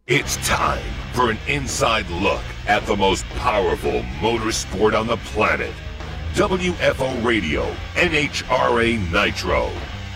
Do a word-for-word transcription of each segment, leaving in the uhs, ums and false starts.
It's time for an inside look at the most powerful motorsport on the planet. W F O Radio, N H R A Nitro.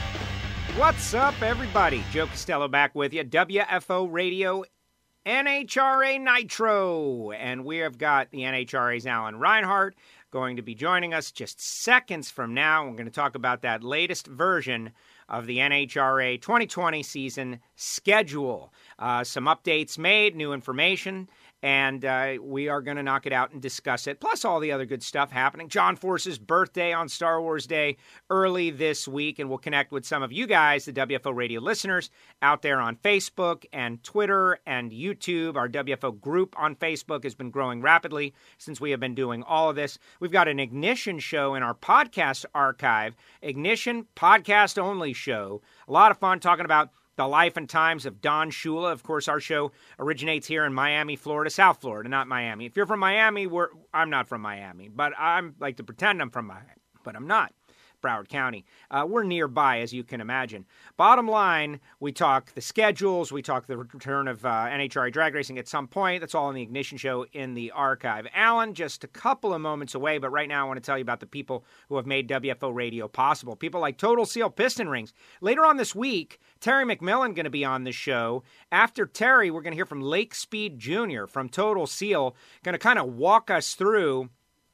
What's up, everybody? Joe Costello back with you. W F O Radio, N H R A Nitro. And we have got the N H R A's Alan Reinhart going to be joining us just seconds from now. We're going to talk about that latest version of the N H R A twenty twenty season schedule. Uh, some updates made, new information, and uh, we are going to knock it out and discuss it, plus all the other good stuff happening. John Force's birthday on Star Wars Day early this week, and we'll connect with some of you guys, the W F O Radio listeners, out there on Facebook and Twitter and YouTube. Our W F O group on Facebook has been growing rapidly since we have been doing all of this. We've got an Ignition show in our podcast archive, Ignition podcast only show. A lot of fun talking about the life and times of Don Shula. Of course, our show originates here in Miami, Florida, South Florida, not Miami. If you're from Miami, we're, I'm not from Miami, but I'm like to pretend I'm from Miami, but I'm not. Broward County. Uh, we're nearby, as you can imagine. Bottom line, we talk the schedules, we talk the return of uh, N H R A drag racing at some point. That's all in the Ignition show in the archive. Alan, just a couple of moments away, but right now I want to tell you about the people who have made W F O Radio possible. People like Total Seal Piston Rings. Later on this week, Terry McMillan going to be on the show. After Terry, we're going to hear from Lake Speed Junior from Total Seal, going to kind of walk us through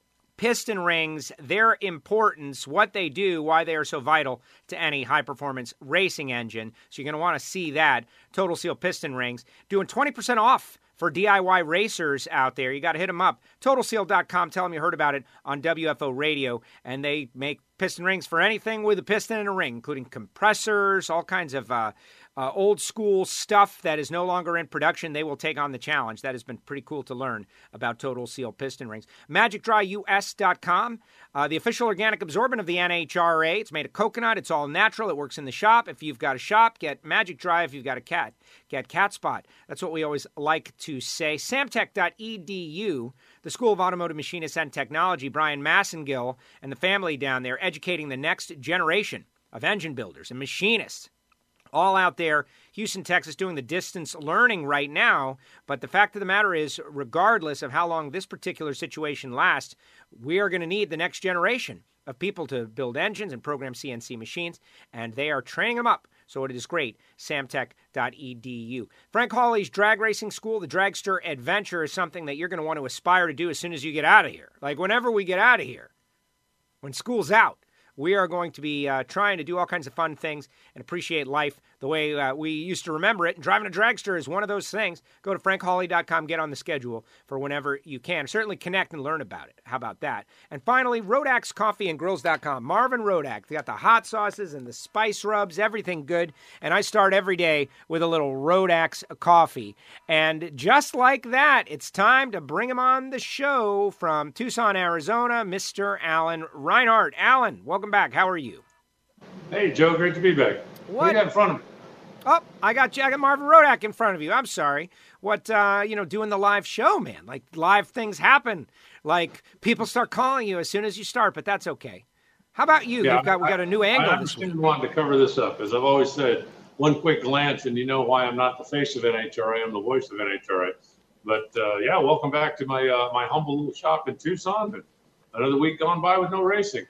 piston rings, their importance, what they do, why they are so vital to any high-performance racing engine. So you're going to want to see that. Total Seal Piston Rings doing twenty percent off for D I Y racers out there. You got to hit them up. total seal dot com. Tell them you heard about it on W F O Radio. And they make piston rings for anything with a piston and a ring, including compressors, all kinds of uh, uh, old-school stuff that is no longer in production. They will take on the challenge. That has been pretty cool to learn about Total Seal Piston Rings. magic dry U S dot com, uh, the official organic absorbent of the N H R A. It's made of coconut. It's all natural. It works in the shop. If you've got a shop, get Magic Dry. If you've got a cat, get Cat Spot. That's what we always like to say. samtech dot e d u, the School of Automotive Machinists and Technology. Brian Massengill and the family down there educating the next generation of engine builders and machinists. All out there, Houston, Texas, doing the distance learning right now. But the fact of the matter is, regardless of how long this particular situation lasts, we are going to need the next generation of people to build engines and program C N C machines, and they are training them up. So it is great. samtech dot e d u. Frank Hawley's Drag Racing School, the Dragster Adventure, is something that you're going to want to aspire to do as soon as you get out of here. Like whenever we get out of here, when school's out, we are going to be uh, trying to do all kinds of fun things and appreciate life the way uh, we used to remember it. And driving a dragster is one of those things. Go to frank hawley dot com, get on the schedule for whenever you can. Certainly connect and learn about it. How about that? And finally, Rodax Coffee and Grills dot com. Marvin Rodak. They got the hot sauces and the spice rubs, everything good. And I start every day with a little Rodax coffee. And just like that, it's time to bring him on the show from Tucson, Arizona, Mister Alan Reinhart. Alan, welcome back. How are you? Hey, Joe. Great to be back. What? You got in front of me. Oh, I got Jack and Marvin Rodak in front of you. I'm sorry. What, uh, you know, doing the live show, man. Like, live things happen. Like, people start calling you as soon as you start, but that's okay. How about you? Yeah, We've got, we got a new I, angle I this week. understand wanting to cover this up. As I've always said, one quick glance, and you know why I'm not the face of N H R A. I'm the voice of N H R A. But, uh, yeah, welcome back to my uh, my humble little shop in Tucson. But another week gone by with no racing.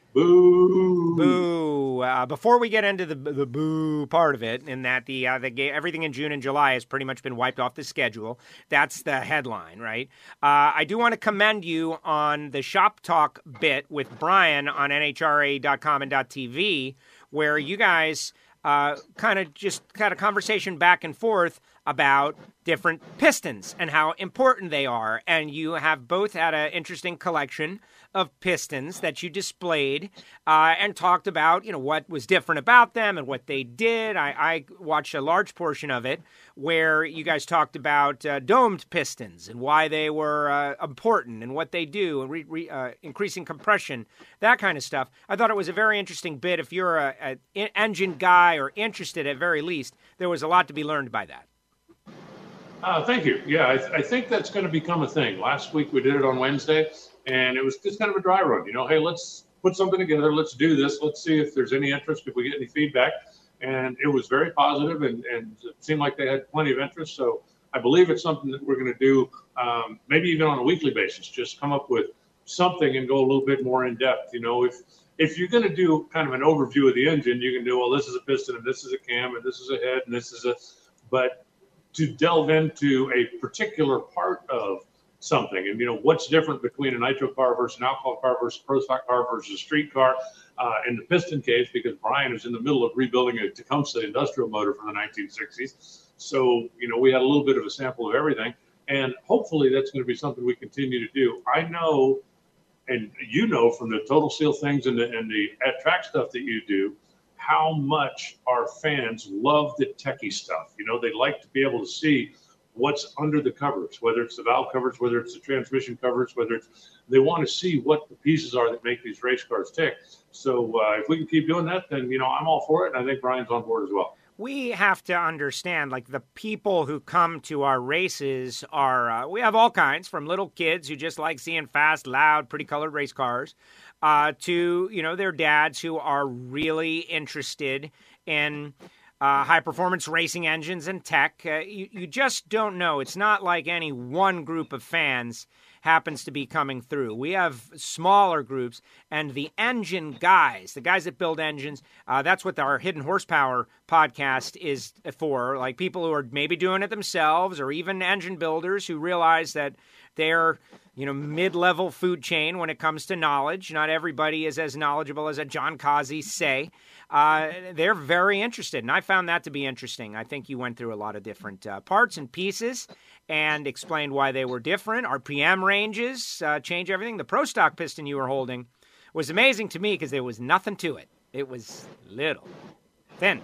Boo. Boo. Uh, before we get into the the boo part of it, in that the, uh, the ga- everything in June and July has pretty much been wiped off the schedule. That's the headline, right? Uh, I do want to commend you on the Shop Talk bit with Brian on N H R A dot com and .tv, where you guys uh, kind of just had a conversation back and forth about different pistons and how important they are. And you have both had an interesting collection of pistons that you displayed uh, and talked about, you know, what was different about them and what they did. I, I watched a large portion of it where you guys talked about uh, domed pistons and why they were uh, important and what they do and re- re- uh, increasing compression, that kind of stuff. I thought it was a very interesting bit. If you're an engine guy or interested at very least, there was a lot to be learned by that. Uh, thank you. Yeah, I, th- I think that's going to become a thing. Last week we did it on Wednesday, and it was just kind of a dry run. You know, hey, let's put something together. Let's do this. Let's see if there's any interest, if we get any feedback. And it was very positive, and, and it seemed like they had plenty of interest. So I believe it's something that we're going to do, um, maybe even on a weekly basis. Just come up with something and go a little bit more in depth. You know, if if you're going to do kind of an overview of the engine, you can do, well, this is a piston and this is a cam and this is a head and this is a, but to delve into a particular part of something and, you know, what's different between a nitro car versus an alcohol car versus a pro stock car versus a street car uh, in the piston case, because Brian is in the middle of rebuilding a Tecumseh industrial motor from the nineteen sixties. So, you know, we had a little bit of a sample of everything, and hopefully that's going to be something we continue to do. I know, and you know, from the Total Seal things and the, and the at track stuff that you do, how much our fans love the techie stuff. You know, they like to be able to see what's under the covers, whether it's the valve covers, whether it's the transmission covers, whether it's, they want to see what the pieces are that make these race cars tick. So uh, if we can keep doing that, then, you know, I'm all for it. And I think Brian's on board as well. We have to understand, like, the people who come to our races are, uh, we have all kinds, from little kids who just like seeing fast, loud, pretty colored race cars, uh, to, you know, their dads who are really interested in uh, high-performance racing engines and tech. Uh, you, you just don't know. It's not like any one group of fans happens to be coming through. We have smaller groups, and the engine guys, the guys that build engines, uh, that's what our Hidden Horsepower podcast is for, like people who are maybe doing it themselves, or even engine builders who realize that they're, you know, mid-level food chain when it comes to knowledge. Not everybody is as knowledgeable as a John Kazi say. Uh, they're very interested, and I found that to be interesting. I think you went through a lot of different uh, parts and pieces and explained why they were different. R P M ranges uh, change everything. The Pro Stock piston you were holding was amazing to me because there was nothing to it. It was little, thin.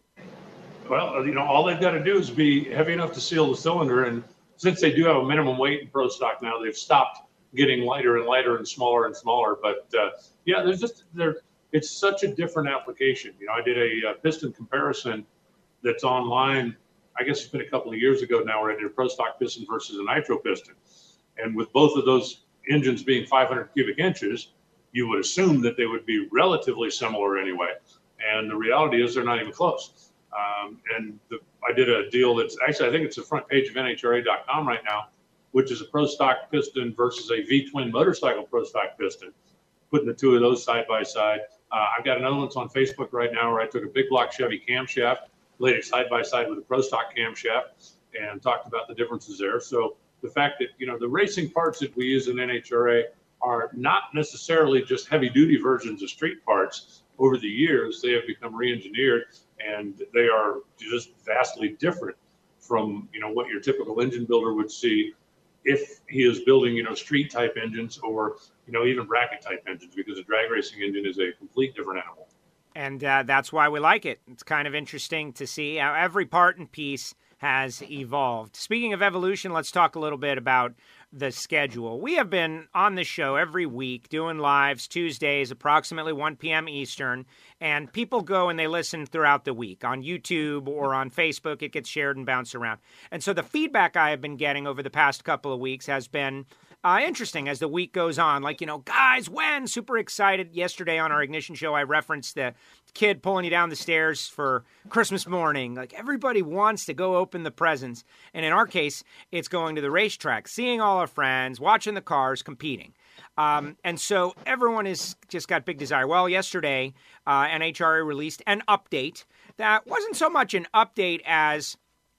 Well, you know, all they've got to do is be heavy enough to seal the cylinder, and since they do have a minimum weight in Pro Stock now, they've stopped getting lighter and lighter and smaller and smaller. But uh, yeah, there's just there. It's such a different application. You know, I did a, a piston comparison that's online. I guess it's been a couple of years ago now, where I did a Pro Stock piston versus a nitro piston, and with both of those engines being five hundred cubic inches, you would assume that they would be relatively similar anyway. And the reality is they're not even close. Um, and the, I did a deal that's actually, I think it's the front page of N H R A dot com right now, which is a Pro Stock piston versus a V-twin motorcycle Pro Stock piston, putting the two of those side by side. Uh, I've got another one that's on Facebook right now where I took a big block Chevy camshaft, laid it side by side with a Pro Stock camshaft, and talked about the differences there. So the fact that, you know, the racing parts that we use in N H R A are not necessarily just heavy duty versions of street parts. Over the years, they have become re-engineered, and they are just vastly different from, you know, what your typical engine builder would see if he is building, you know, street type engines, or, you know, even bracket type engines, because a drag racing engine is a complete different animal. And uh, that's why we like it. It's kind of interesting to see how every part and piece has evolved. Speaking of evolution, let's talk a little bit about the schedule. We have been on the show every week doing lives Tuesdays, approximately one p.m. Eastern, and people go and they listen throughout the week on YouTube or on Facebook. It gets shared and bounced around. And so the feedback I have been getting over the past couple of weeks has been uh, interesting as the week goes on. Like, you know, guys, when? Super excited. Yesterday on our Ignition show, I referenced the kid pulling you down the stairs for Christmas morning. Like, everybody wants to go open the presents. And in our case, it's going to the racetrack, seeing all our friends, watching the cars, competing. Um, and so everyone has just got big desire. Well, yesterday, uh, N H R A released an update that wasn't so much an update as,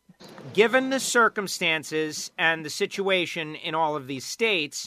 given the circumstances and the situation in all of these states,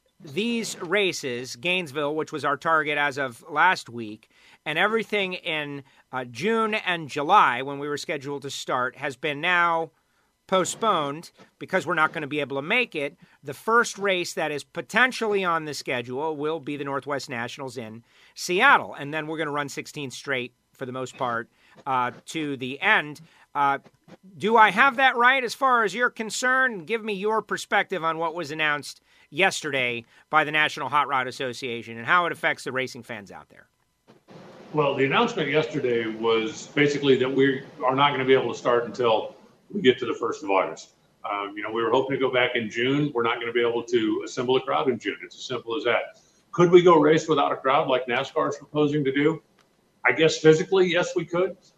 these races, Gainesville, which was our target as of last week, and everything in uh, June and July, when we were scheduled to start, has been now postponed because we're not going to be able to make it. The first race that is potentially on the schedule will be the Northwest Nationals in Seattle, and then we're going to run sixteen straight for the most part uh, to the end. Uh, do I have that right as far as you're concerned? Give me your perspective on what was announced yesterday by the National Hot Rod Association and how it affects the racing fans out there. Well, the announcement yesterday was basically that we are not going to be able to start until we get to the first of August. Um, you know, we were hoping to go back in June. We're not going to be able to assemble a crowd in June. It's as simple as that. Could we go race without a crowd like NASCAR is proposing to do? I guess physically, yes, we could.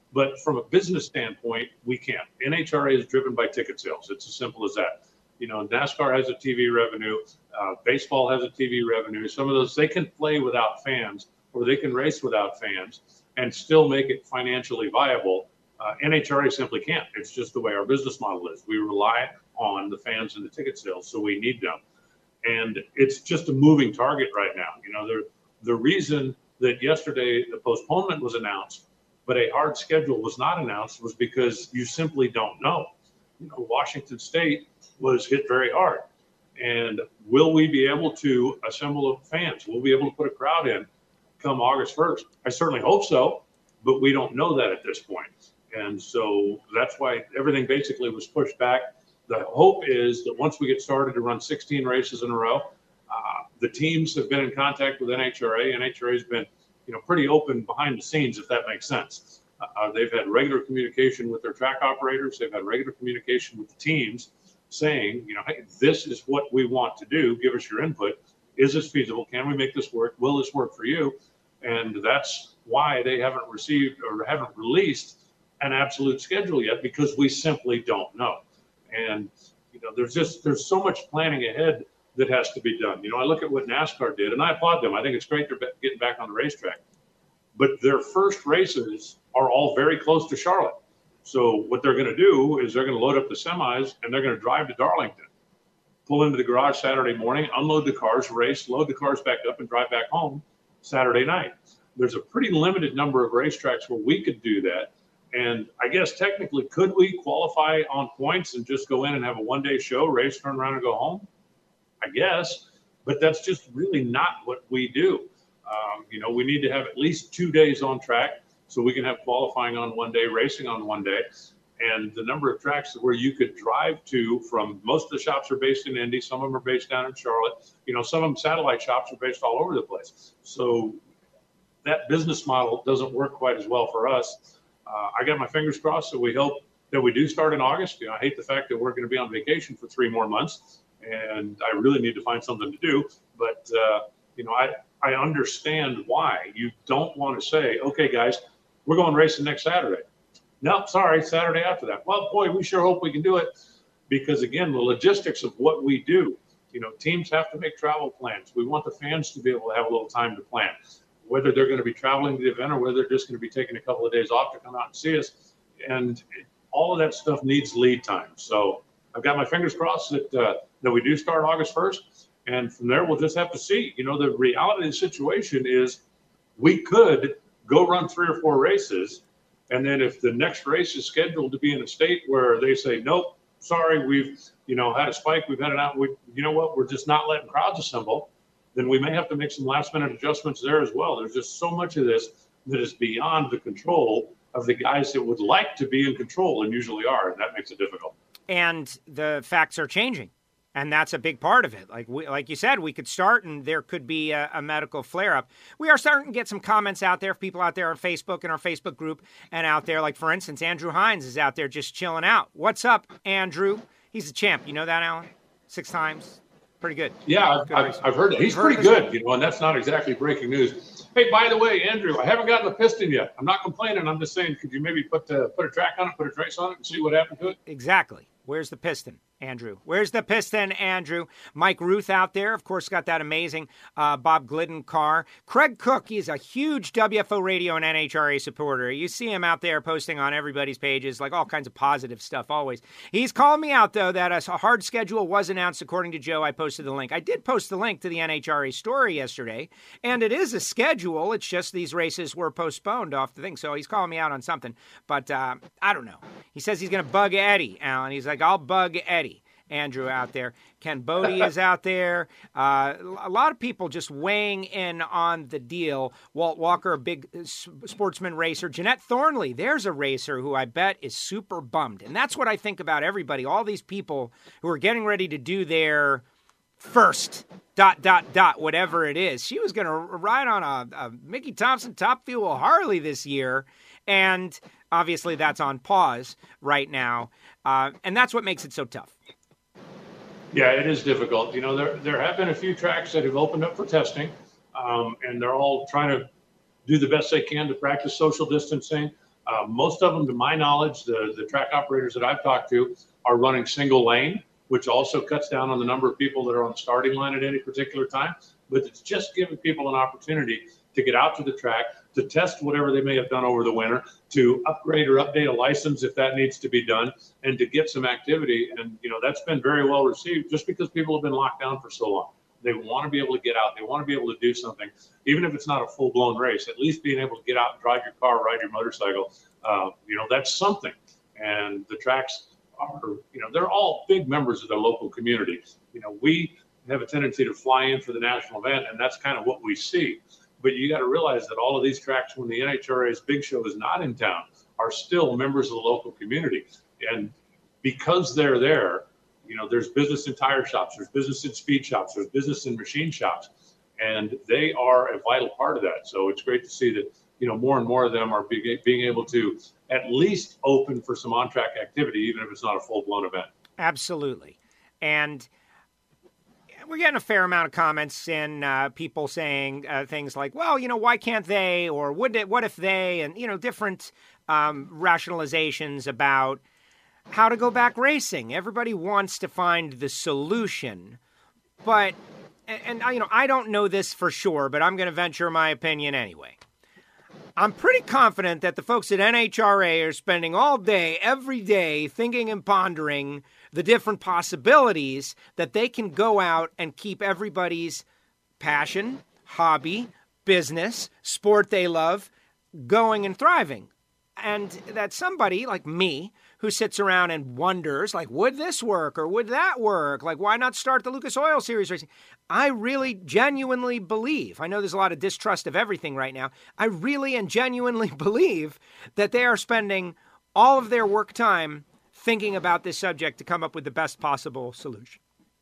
But from a business standpoint, we can't. N H R A is driven by ticket sales. It's as simple as that. You know, NASCAR has a T V revenue. Uh, baseball has a T V revenue. Some of those, they can play without fans, or they can race without fans and still make it financially viable. Uh, N H R A simply can't. It's just the way our business model is. We rely on the fans and the ticket sales, so we need them. And it's just a moving target right now. You know, the, the reason that yesterday the postponement was announced, but a hard schedule was not announced, was because you simply don't know. You know, Washington State was hit very hard. And will we be able to assemble fans? Will we be able to put a crowd in come August first? I certainly hope so, but we don't know that at this point. And so that's why everything basically was pushed back. The hope is that once we get started to run sixteen races in a row, uh, the teams have been in contact with N H R A. N H R A has been, you know, pretty open behind the scenes, if that makes sense. Uh, they've had regular communication with their track operators. They've had regular communication with the teams saying, you know, hey, this is what we want to do. Give us your input. Is this feasible? Can we make this work? Will this work for you? And that's why they haven't received or haven't released an absolute schedule yet, because we simply don't know. And, you know, there's just, there's so much planning ahead that has to be done. You know, I look at what NASCAR did, and I applaud them. I think it's great they're getting back on the racetrack. But their first races are all very close to Charlotte. So what they're going to do is they're going to load up the semis and they're going to drive to Darlington, pull into the garage Saturday morning, unload the cars, race, load the cars back up, and drive back home Saturday night. There's a pretty limited number of racetracks where we could do that. And I guess technically, could we qualify on points and just go in and have a one-day show, race, turn around, and go home? I guess, but that's just really not what we do. Um, you know, we need to have at least two days on track so we can have qualifying on one day, racing on one day. And the number of tracks where you could drive to from, most of the shops are based in Indy. Some of them are based down in Charlotte. You know, some of them satellite shops are based all over the place. So that business model doesn't work quite as well for us. Uh, I got my fingers crossed, so we hope that we do start in August. You know, I hate the fact that we're going to be on vacation for three more months, and I really need to find something to do. But, uh, you know, I, I understand why you don't want to say, okay, guys, we're going racing next Saturday. No, sorry, Saturday after that. Well, boy, we sure hope we can do it, because, again, the logistics of what we do, you know, teams have to make travel plans. We want the fans to be able to have a little time to plan, whether they're going to be traveling to the event or whether they're just going to be taking a couple of days off to come out and see us. And all of that stuff needs lead time. So I've got my fingers crossed that uh, that we do start August first. And from there, we'll just have to see. You know, the reality of the situation is we could go run three or four races. And then if the next race is scheduled to be in a state where they say, nope, sorry, we've, you know, had a spike, we've had it out, we, you know what, we're just not letting crowds assemble, then we may have to make some last minute adjustments there as well. There's just so much of this that is beyond the control of the guys that would like to be in control and usually are, and that makes it difficult. And the facts are changing, and that's a big part of it. Like we, like you said, we could start and there could be a, a medical flare-up. We are starting to get some comments out there, people out there on Facebook and our Facebook group and out there. Like, for instance, Andrew Hines is out there just chilling out. What's up, Andrew? He's a champ. You know that, Alan? Six times. Pretty good. Yeah, good I've, I've heard that. He's pretty good, you know, and that's not exactly breaking news. Hey, by the way, Andrew, I haven't gotten the piston yet. I'm not complaining. I'm just saying, could you maybe put uh, put a track on it, put a trace on it, and see what happened to it? Exactly. Where's the piston, Andrew? Where's the piston, Andrew? Mike Ruth out there, of course, got that amazing uh, Bob Glidden car. Craig Cook, he's a huge W F O Radio and N H R A supporter. You see him out there posting on everybody's pages, like all kinds of positive stuff always. He's called me out, though, that a hard schedule was announced, according to Joe. I posted the link. I did post the link to the N H R A story yesterday, and it is a schedule. It's just these races were postponed off the thing, so he's calling me out on something. But uh, I don't know. He says he's going to bug Eddie, Alan. He's like, I'll bug Eddie. Andrew out there. Ken Bodie is out there. Uh, a lot of people just weighing in on the deal. Walt Walker, a big sportsman racer. Jeanette Thornley, there's a racer who I bet is super bummed. And that's what I think about everybody. All these people who are getting ready to do their first dot, dot, dot, whatever it is. She was going to ride on a, a Mickey Thompson Top Fuel Harley this year. And obviously that's on pause right now. Uh, and that's what makes it so tough. Yeah, it is difficult. You know, there there have been a few tracks that have opened up for testing, um, and they're all trying to do the best they can to practice social distancing. Uh, most of them, to my knowledge, the, the track operators that I've talked to are running single lane, which also cuts down on the number of people that are on the starting line at any particular time. But it's just giving people an opportunity to get out to the track, to test whatever they may have done over the winter, to upgrade or update a license if that needs to be done, and to get some activity. And, you know, that's been very well received just because people have been locked down for so long. They want to be able to get out. They want to be able to do something, even if it's not a full-blown race, at least being able to get out and drive your car, ride your motorcycle. Uh, you know, that's something. And the tracks are, you know, they're all big members of their local community. You know, we have a tendency to fly in for the national event, and that's kind of what we see. But you got to realize that all of these tracks, when the N H R A's big show is not in town, are still members of the local community. And because they're there, you know, there's business in tire shops, there's business in speed shops, there's business in machine shops, and they are a vital part of that. So it's great to see that, you know, more and more of them are be, being able to at least open for some on-track activity, even if it's not a full-blown event. Absolutely. And we're getting a fair amount of comments in uh, people saying uh, things like, well, you know, why can't they, or would it, what if they, and, you know, different um, rationalizations about how to go back racing. Everybody wants to find the solution, but, and, and you know, I don't know this for sure, but I'm going to venture my opinion anyway. I'm pretty confident that the folks at N H R A are spending all day, every day, thinking and pondering the different possibilities that they can go out and keep everybody's passion, hobby, business, sport they love going and thriving. And that somebody like me who sits around and wonders, like, would this work or would that work? Like, why not start the Lucas Oil Series racing? I really genuinely believe, I know there's a lot of distrust of everything right now, I really and genuinely believe that they are spending all of their work time thinking about this subject to come up with the best possible solution.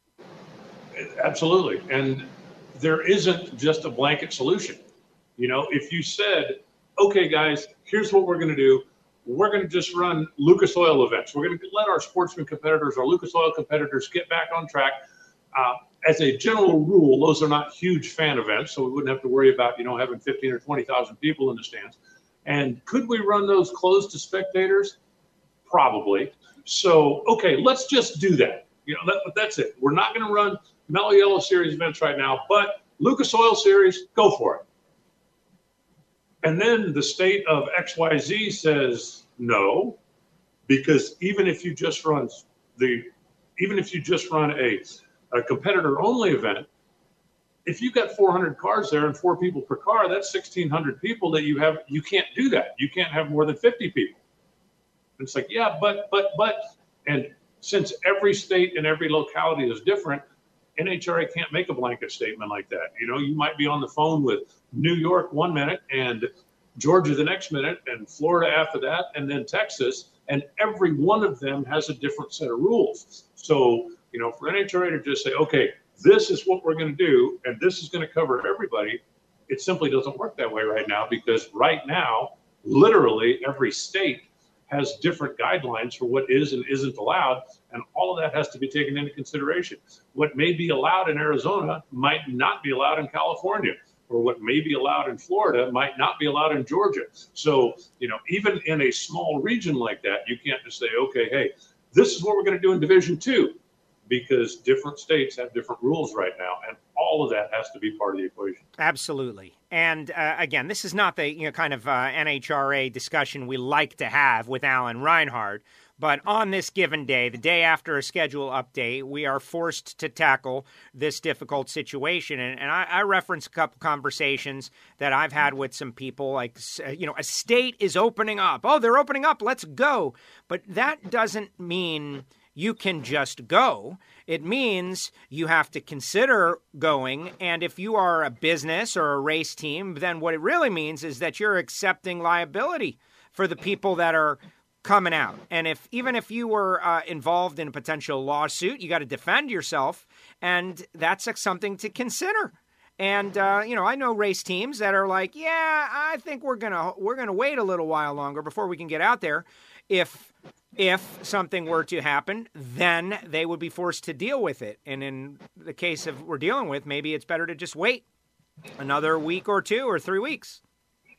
Absolutely. And there isn't just a blanket solution. You know, if you said, okay, guys, here's what we're going to do. We're going to just run Lucas Oil events. We're going to let our sportsman competitors, our Lucas Oil competitors get back on track. Uh, as a general rule, those are not huge fan events, so we wouldn't have to worry about, you know, having fifteen or twenty thousand people in the stands. And could we run those closed to spectators? Probably. So, okay, let's just do that. You know, that, that's it. We're not going to run Mellow Yellow Series events right now, but Lucas Oil Series, go for it. And then the state of X Y Z says no, because even if you just run the, even if you just run a, a competitor-only event, if you've got four hundred cars there and four people per car, that's sixteen hundred people that you have. You can't do that. You can't have more than fifty people. And it's like, yeah, but, but, but, and since every state and every locality is different, N H R A can't make a blanket statement like that. You know, you might be on the phone with New York one minute and Georgia the next minute and Florida after that, and then Texas, and every one of them has a different set of rules. So, you know, for N H R A to just say, okay, this is what we're going to do, and this is going to cover everybody, it simply doesn't work that way right now, because right now, literally every state has different guidelines for what is and isn't allowed, and all of that has to be taken into consideration. What may be allowed in Arizona might not be allowed in California, or what may be allowed in Florida might not be allowed in Georgia. So, you know, even in a small region like that, you can't just say, okay, hey, this is what we're going to do in Division Two, because different states have different rules right now, and all of that has to be part of the equation. Absolutely. And uh, again, this is not the, you know, kind of uh, N H R A discussion we like to have with Alan Reinhart, but on this given day, the day after a schedule update, we are forced to tackle this difficult situation. And, and I, I reference a couple conversations that I've had with some people, like, you know, a state is opening up. Oh, they're opening up. Let's go. But that doesn't mean you can just go. It means you have to consider going. And if you are a business or a race team, then what it really means is that you're accepting liability for the people that are coming out. And if even if you were uh, involved in a potential lawsuit, you got to defend yourself. And that's like, something to consider. And, uh, you know, I know race teams that are like, yeah, I think we're going to we're going to wait a little while longer before we can get out there. If If something were to happen, then they would be forced to deal with it. And in the case of we're dealing with, maybe it's better to just wait another week or two or three weeks.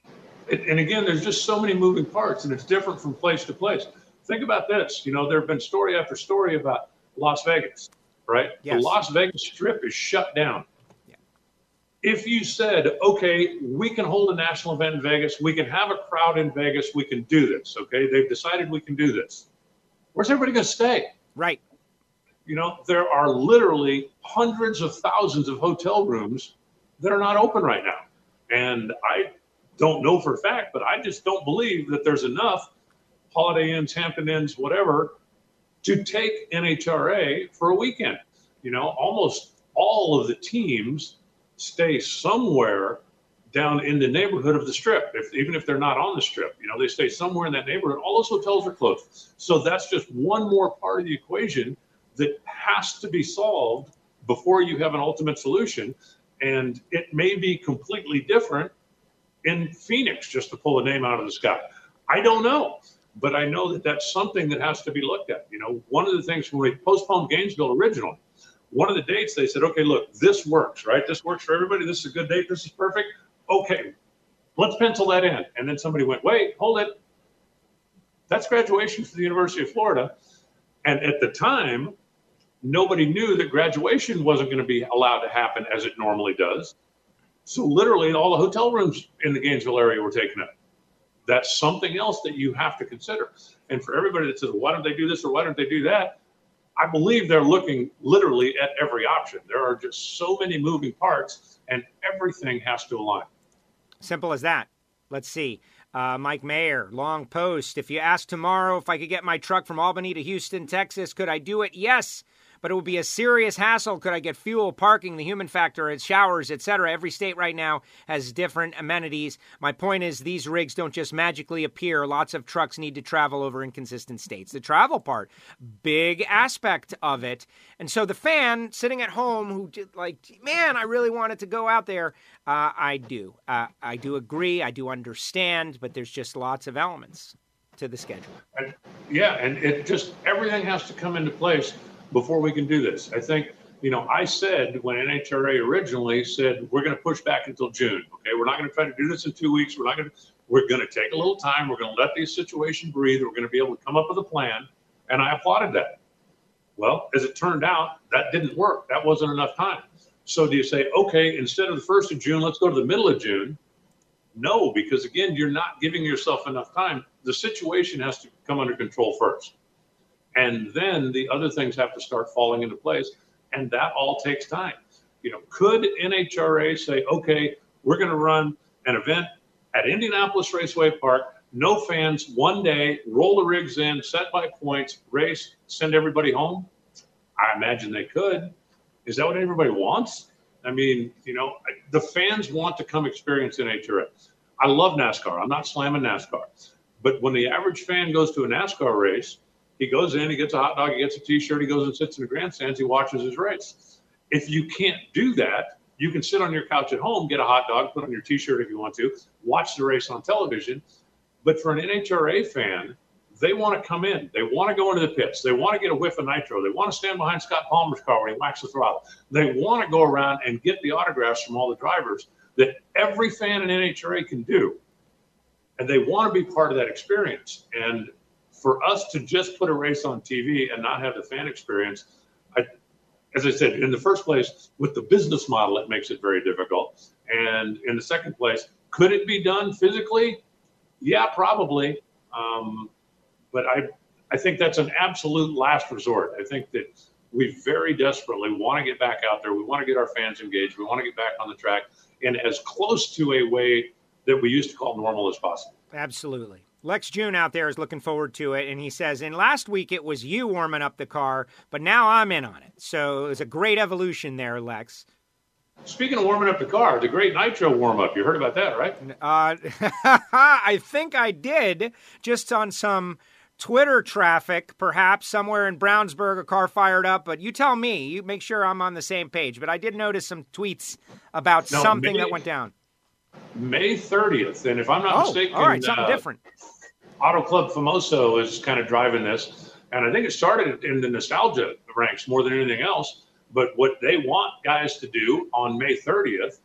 And again, there's just so many moving parts, and it's different from place to place. Think about this. You know, there have been story after story about Las Vegas, right? Yes. The Las Vegas Strip is shut down. Yeah. If you said, okay, we can hold a national event in Vegas, we can have a crowd in Vegas, we can do this, okay? They've decided we can do this. Where's everybody going to stay? Right. You know, there are literally hundreds of thousands of hotel rooms that are not open right now. And I don't know for a fact, but I just don't believe that there's enough Holiday Inns, Hampton Inns, whatever, to take N H R A for a weekend. You know, almost all of the teams stay somewhere down in the neighborhood of the Strip, if, even if they're not on the Strip. You know, they stay somewhere in that neighborhood. All those hotels are closed. So that's just one more part of the equation that has to be solved before you have an ultimate solution. And it may be completely different in Phoenix, just to pull a name out of the sky. I don't know, but I know that that's something that has to be looked at. You know, one of the things when we postponed Gainesville originally, one of the dates they said, okay, look, this works, right? This works for everybody. This is a good date. This is perfect. Okay, let's pencil that in. And then somebody went, wait, hold it. That's graduation for the University of Florida. And at the time, nobody knew that graduation wasn't going to be allowed to happen as it normally does. So literally all the hotel rooms in the Gainesville area were taken up. That's something else that you have to consider. And for everybody that says, why don't they do this or why don't they do that? I believe they're looking literally at every option. There are just so many moving parts and everything has to align. Simple as that. Let's see. Uh, Mike Mayer, long post. If you ask tomorrow if I could get my truck from Albany to Houston, Texas, could I do it? Yes. But it would be a serious hassle. Could I get fuel, parking, the human factor, showers, et cetera? Every state right now has different amenities. My point is these rigs don't just magically appear. Lots of trucks need to travel over inconsistent states. The travel part, big aspect of it. And so the fan sitting at home who did like, man, I really wanted to go out there. Uh, I do. Uh, I do agree. I do understand. But there's just lots of elements to the schedule. And, yeah, and it just everything has to come into place before we can do this. I think, you know, I said when N H R A originally said, we're going to push back until June. Okay. We're not going to try to do this in two weeks. We're not going to, we're going to take a little time. We're going to let the situation breathe. We're going to be able to come up with a plan. And I applauded that. Well, as it turned out, that didn't work. That wasn't enough time. So do you say, okay, instead of the first of June, let's go to the middle of June? No, because again, you're not giving yourself enough time. The situation has to come under control first. And then the other things have to start falling into place. And that all takes time. You know, could N H R A say, okay, we're going to run an event at Indianapolis Raceway Park, no fans, one day, roll the rigs in, set by points, race, send everybody home? I imagine they could. Is that what everybody wants? I mean, you know, the fans want to come experience N H R A. I love NASCAR. I'm not slamming NASCAR. But when the average fan goes to a NASCAR race, he goes in, he gets a hot dog, he gets a T-shirt, he goes and sits in the grandstands, he watches his race. If you can't do that, you can sit on your couch at home, get a hot dog, put on your T-shirt if you want to, watch the race on television. But for an N H R A fan, they want to come in. They want to go into the pits. They want to get a whiff of nitro. They want to stand behind Scott Palmer's car when he whacks the throttle. They want to go around and get the autographs from all the drivers that every fan in N H R A can do. And they want to be part of that experience. And for us to just put a race on T V and not have the fan experience, I, as I said, in the first place, with the business model, it makes it very difficult. And in the second place, could it be done physically? Yeah, probably. Um, but I, I think that's an absolute last resort. I think that we very desperately want to get back out there. We want to get our fans engaged. We want to get back on the track in as close to a way that we used to call normal as possible. Absolutely. Lex June out there is looking forward to it, and he says, in last week it was you warming up the car, but now I'm in on it. So it was a great evolution there, Lex. Speaking of warming up the car, the great nitro warm-up. You heard about that, right? Uh, I think I did, just on some Twitter traffic, perhaps somewhere in Brownsburg, a car fired up. But you tell me. You make sure I'm on the same page. But I did notice some tweets about no, something May, that went down. May thirtieth, and if I'm not oh, mistaken, all right, something uh, different. Auto Club Famoso is kind of driving this, and I think it started in the nostalgia ranks more than anything else. But what they want guys to do on May thirtieth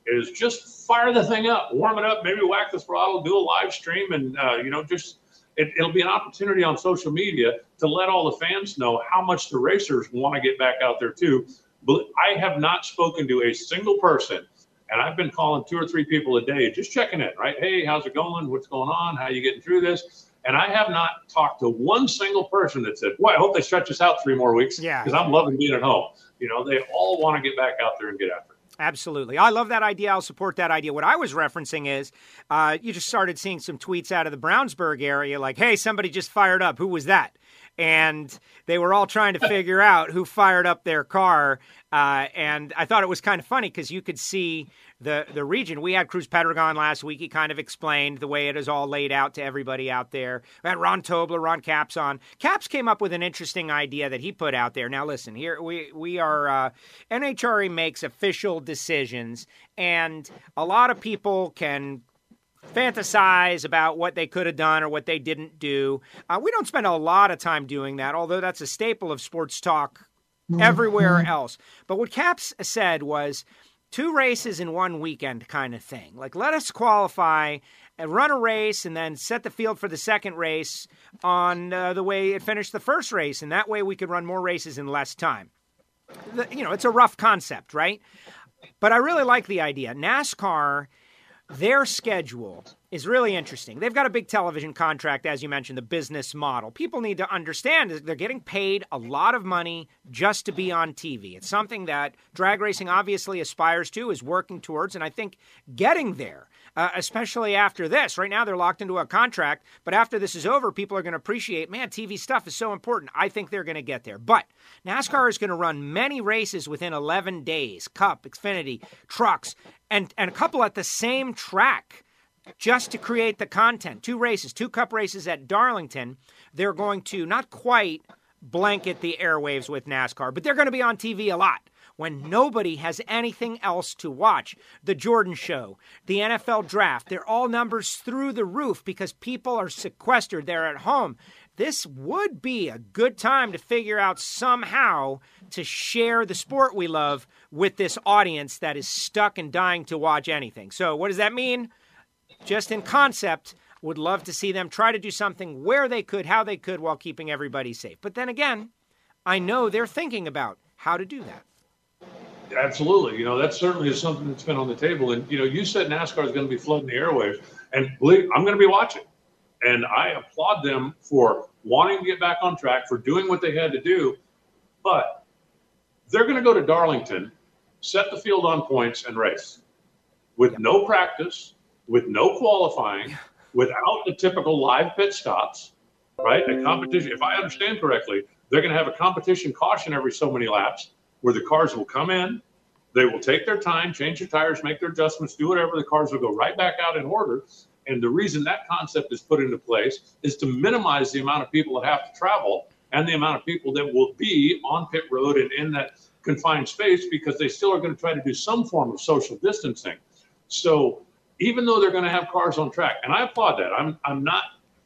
is just fire the thing up, warm it up, maybe whack the throttle, do a live stream, and, uh, you know, just it, it'll be an opportunity on social media to let all the fans know how much the racers want to get back out there too. But I have not spoken to a single person, and I've been calling two or three people a day, just checking in, right? Hey, how's it going? What's going on? How are you getting through this? And I have not talked to one single person that said, boy, I hope they stretch us out three more weeks Yeah. because I'm loving being at home. You know, they all want to get back out there and get after it. Absolutely. I love that idea. I'll support that idea. What I was referencing is uh, you just started seeing some tweets out of the Brownsburg area like, hey, somebody just fired up. Who was that? And they were all trying to figure out who fired up their car. Uh, and I thought it was kind of funny because you could see the, the region. We had Cruz Pedregon last week. He kind of explained the way it is all laid out to everybody out there. We had Ron Tobler, Ron Capps on. Capps came up with an interesting idea that he put out there. Now, listen, here we, we are uh, – N H R A makes official decisions, and a lot of people can – fantasize about what they could have done or what they didn't do. Uh, we don't spend a lot of time doing that, although that's a staple of sports talk everywhere else. But what Capps said was two races in one weekend kind of thing. Like, let us qualify and run a race and then set the field for the second race on uh, the way it finished the first race. And that way we could run more races in less time. The, you know, it's a rough concept, right? But I really like the idea. NASCAR, their schedule is really interesting. They've got a big television contract, as you mentioned, the business model. People need to understand that they're getting paid a lot of money just to be on T V. It's something that drag racing obviously aspires to, is working towards, and I think getting there, uh, especially after this. Right now they're locked into a contract, but after this is over, people are going to appreciate, man, T V stuff is so important. I think they're going to get there. But NASCAR is going to run many races within eleven days, Cup, Xfinity, trucks, and, and a couple at the same track, just to create the content. Two races, two Cup races at Darlington. They're going to not quite blanket the airwaves with NASCAR, but they're going to be on T V a lot when nobody has anything else to watch. The Jordan Show, the N F L Draft, they're all numbers through the roof because people are sequestered. They're at home. This would be a good time to figure out somehow to share the sport we love with this audience that is stuck and dying to watch anything. So what does that mean? Just in concept, would love to see them try to do something where they could, how they could, while keeping everybody safe. But then again, I know they're thinking about how to do that. Absolutely. You know, that certainly is something that's been on the table. And, you know, you said NASCAR is going to be floating the airwaves. And believe, I'm going to be watching. And I applaud them for wanting to get back on track, for doing what they had to do. But they're going to go to Darlington, set the field on points, and race with yep. no practice, with no qualifying, without the typical live pit stops, right? A competition. If I understand correctly, they're going to have a competition caution every so many laps where the cars will come in, they will take their time, change their tires, make their adjustments, do whatever. The cars will go right back out in order. And the reason that concept is put into place is to minimize the amount of people that have to travel and the amount of people that will be on pit road and in that confined space, because they still are going to try to do some form of social distancing. So even though they're going to have cars on track, and I applaud that. I'm I'm not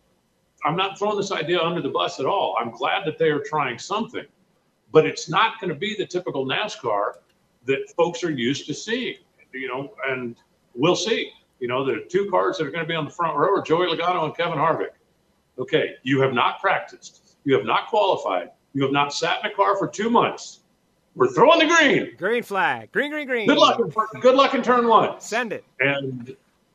I'm not throwing this idea under the bus at all. I'm glad that they are trying something, but it's not going to be the typical NASCAR that folks are used to seeing, you know, and we'll see. You know, the two cars that are going to be on the front row are Joey Logano and Kevin Harvick. Okay, you have not practiced. You have not qualified. You have not sat in a car for two months. We're throwing the green. Green flag. Green, green, green. Good luck. In, good luck in turn one. Send it. And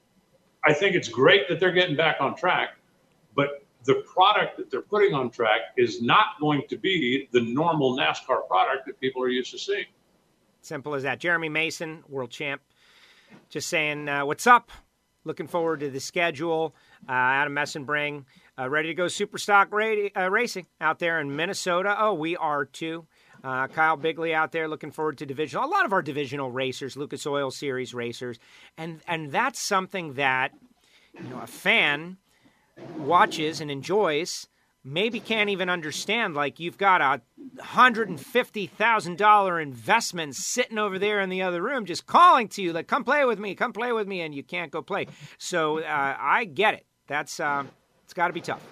I think it's great that they're getting back on track, but the product that they're putting on track is not going to be the normal NASCAR product that people are used to seeing. Simple as that. Jeremy Mason, world champ, just saying, uh, what's up? Looking forward to the schedule. Uh, Adam Messenbring, uh, ready to go super stock ra- uh, racing out there in Minnesota. Oh, we are too. Uh, Kyle Bigley out there looking forward to divisional. A lot of our divisional racers, Lucas Oil Series racers. And, and that's something that, you know, a fan watches and enjoys, maybe can't even understand. Like, you've got a one hundred fifty thousand dollars investment sitting over there in the other room just calling to you, like, come play with me, come play with me, and you can't go play. So uh, I get it. That's uh, it's got to be tough.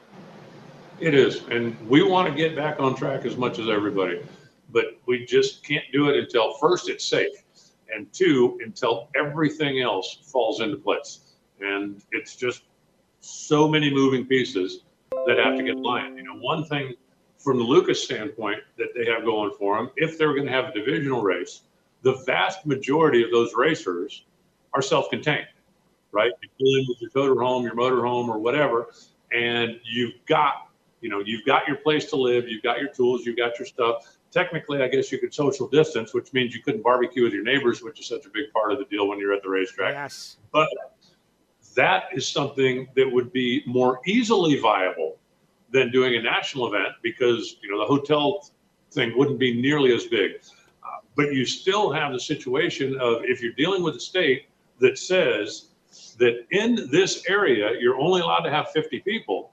It is, and we want to get back on track as much as everybody, but we just can't do it until first it's safe. and two, until everything else falls into place. And it's just so many moving pieces that have to get lined. You know, one thing from the Lucas standpoint that they have going for them, if they're going to have a divisional race, the vast majority of those racers are self-contained, right? You pull in with your toter home, your motor home, or whatever, and you've got, you know, you've got your place to live, you've got your tools, you've got your stuff. Technically, I guess you could social distance, which means you couldn't barbecue with your neighbors, which is such a big part of the deal when you're at the racetrack. Yes. But that is something that would be more easily viable than doing a national event, because, you know, the hotel thing wouldn't be nearly as big. Uh, but you still have the situation of, if you're dealing with a state that says that in this area, you're only allowed to have fifty people.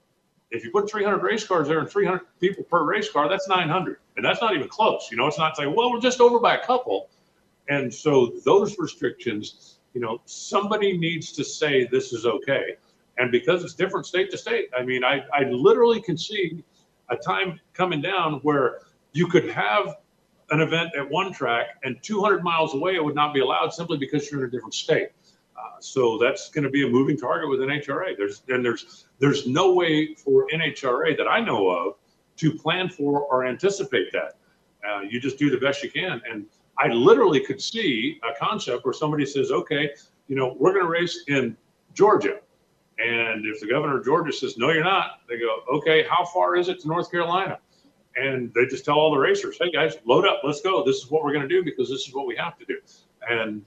If you put three hundred race cars there and three hundred people per race car, that's nine hundred. And that's not even close. You know, it's not saying, well, we're just over by a couple. And so those restrictions, you know, somebody needs to say this is okay. And because it's different state to state, I mean, I, I literally can see a time coming down where you could have an event at one track and two hundred miles away it would not be allowed, simply because you're in a different state. Uh, so that's going to be a moving target with N H R A. There's and there's there's no way for N H R A that I know of to plan for or anticipate that. Uh, you just do the best you can. And I literally could see a concept where somebody says, okay, you know, we're going to race in Georgia. And if the governor of Georgia says, no, you're not, they go, okay, how far is it to North Carolina? And they just tell all the racers, hey, guys, load up, let's go. This is what we're going to do because this is what we have to do. And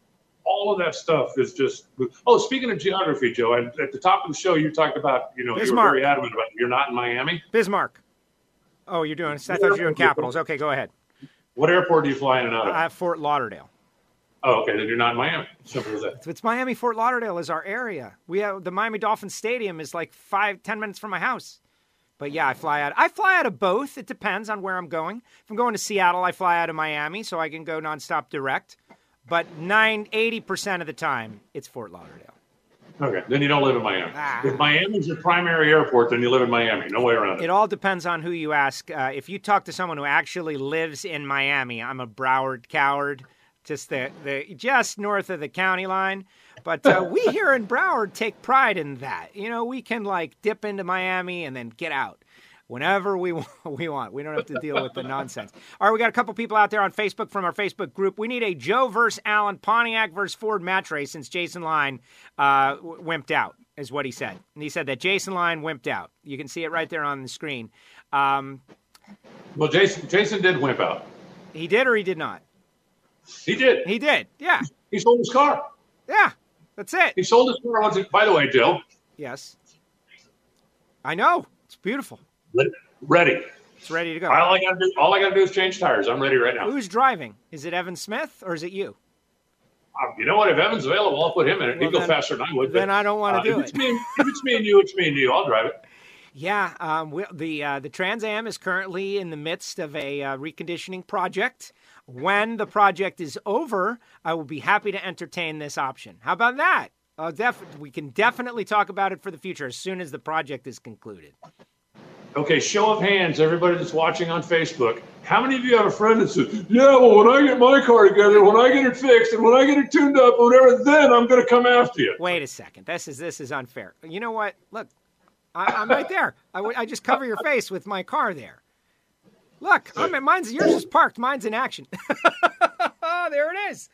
all of that stuff is just, oh, speaking of geography, Joe, at, at the top of the show, you talked about, you know, Bismarck. You were very adamant about you're not in Miami. Bismarck. Oh, you're doing, I thought you were doing Capitals. Okay, go ahead. What airport do you fly in and out of? Uh, Fort Lauderdale. Oh, okay, then you're not in Miami. Simple as that. It's Miami. Fort Lauderdale is our area. We have the Miami Dolphins Stadium is like five, ten minutes from my house. But yeah, I fly out. I fly out of both. It depends on where I'm going. If I'm going to Seattle, I fly out of Miami, so I can go nonstop direct. But nine, eighty percent of the time, it's Fort Lauderdale. Okay, then you don't live in Miami. Ah. If Miami's your primary airport, then you live in Miami. No way around it. It all depends on who you ask. Uh, if you talk to someone who actually lives in Miami, I'm a Broward coward. Just the, the just north of the county line. But uh, we here in Broward take pride in that. You know, we can like dip into Miami and then get out whenever we we want. We don't have to deal with the nonsense. All right, we got a couple people out there on Facebook from our Facebook group. We need a Joe versus Allen, Pontiac versus Ford match race since Jason Line uh, wimped out, is what he said. And he said that Jason Line wimped out. You can see it right there on the screen. Um, well, Jason Jason did wimp out. He did or he did not? He did. He did, yeah. He sold his car. Yeah, that's it. He sold his car once. By the way, Joe. Yes. I know. It's beautiful. Ready. It's ready to go. All I gotta do, all I gotta do is change tires. I'm ready right now. Who's driving? Is it Evan Smith or is it you? Uh, you know what? If Evan's available, I'll put him in it. Well, He'd go then, faster than I would. Then but, I don't want to uh, do if it. It's me and, if it's me and you, it's me and you. I'll drive it. Yeah, um, we, the uh, the Trans Am is currently in the midst of a uh, reconditioning project. When the project is over, I will be happy to entertain this option. How about that? Uh, def- we can definitely talk about it for the future as soon as the project is concluded. Okay, show of hands, everybody that's watching on Facebook. How many of you have a friend that says, yeah, well, when I get my car together, when I get it fixed, and when I get it tuned up, whatever, then I'm going to come after you. Wait a second. This is this is unfair. You know what? Look, I, I'm right there. I, w- I just cover your face with my car there. Look, I'm in, mine's yours is parked. Mine's in action. There it is.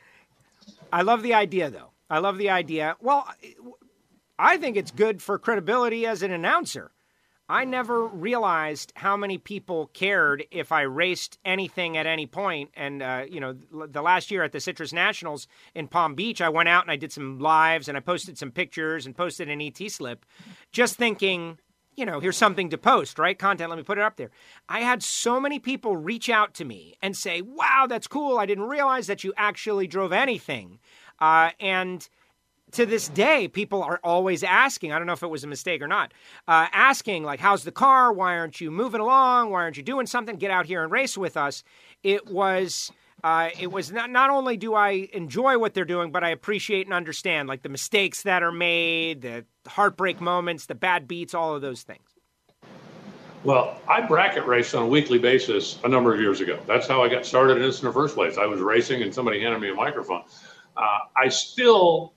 I love the idea, though. I love the idea. Well, I think it's good for credibility as an announcer. I never realized how many people cared if I raced anything at any point. And, uh, you know, the last year at the Citrus Nationals in Palm Beach, I went out and I did some lives and I posted some pictures and posted an E T slip just thinking, you know, here's something to post, right? Content, let me put it up there. I had so many people reach out to me and say, wow, that's cool. I didn't realize that you actually drove anything. Uh, and to this day, people are always asking, I don't know if it was a mistake or not, uh, asking, like, how's the car? Why aren't you moving along? Why aren't you doing something? Get out here and race with us. It was... Uh, it was not, not only do I enjoy what they're doing, but I appreciate and understand, like, the mistakes that are made, the heartbreak moments, the bad beats, all of those things. Well, I bracket raced on a weekly basis a number of years ago. That's how I got started in this in the first place. I was racing and somebody handed me a microphone. Uh, I still,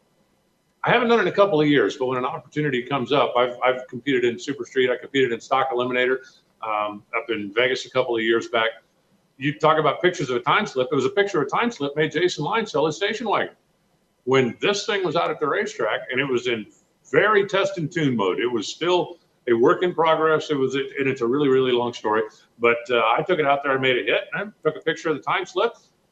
I haven't done it in a couple of years, but when an opportunity comes up, I've, I've competed in Super Street. I competed in Stock Eliminator um, up in Vegas a couple of years back. You talk about pictures of a time slip. It was a picture of a time slip made Jason Line sell his station wagon. When this thing was out at the racetrack and it was in very test and tune mode, it was still a work in progress. It was, and it's a really, really long story. But uh, I took it out there, I made a hit, and I took a picture of the time slip.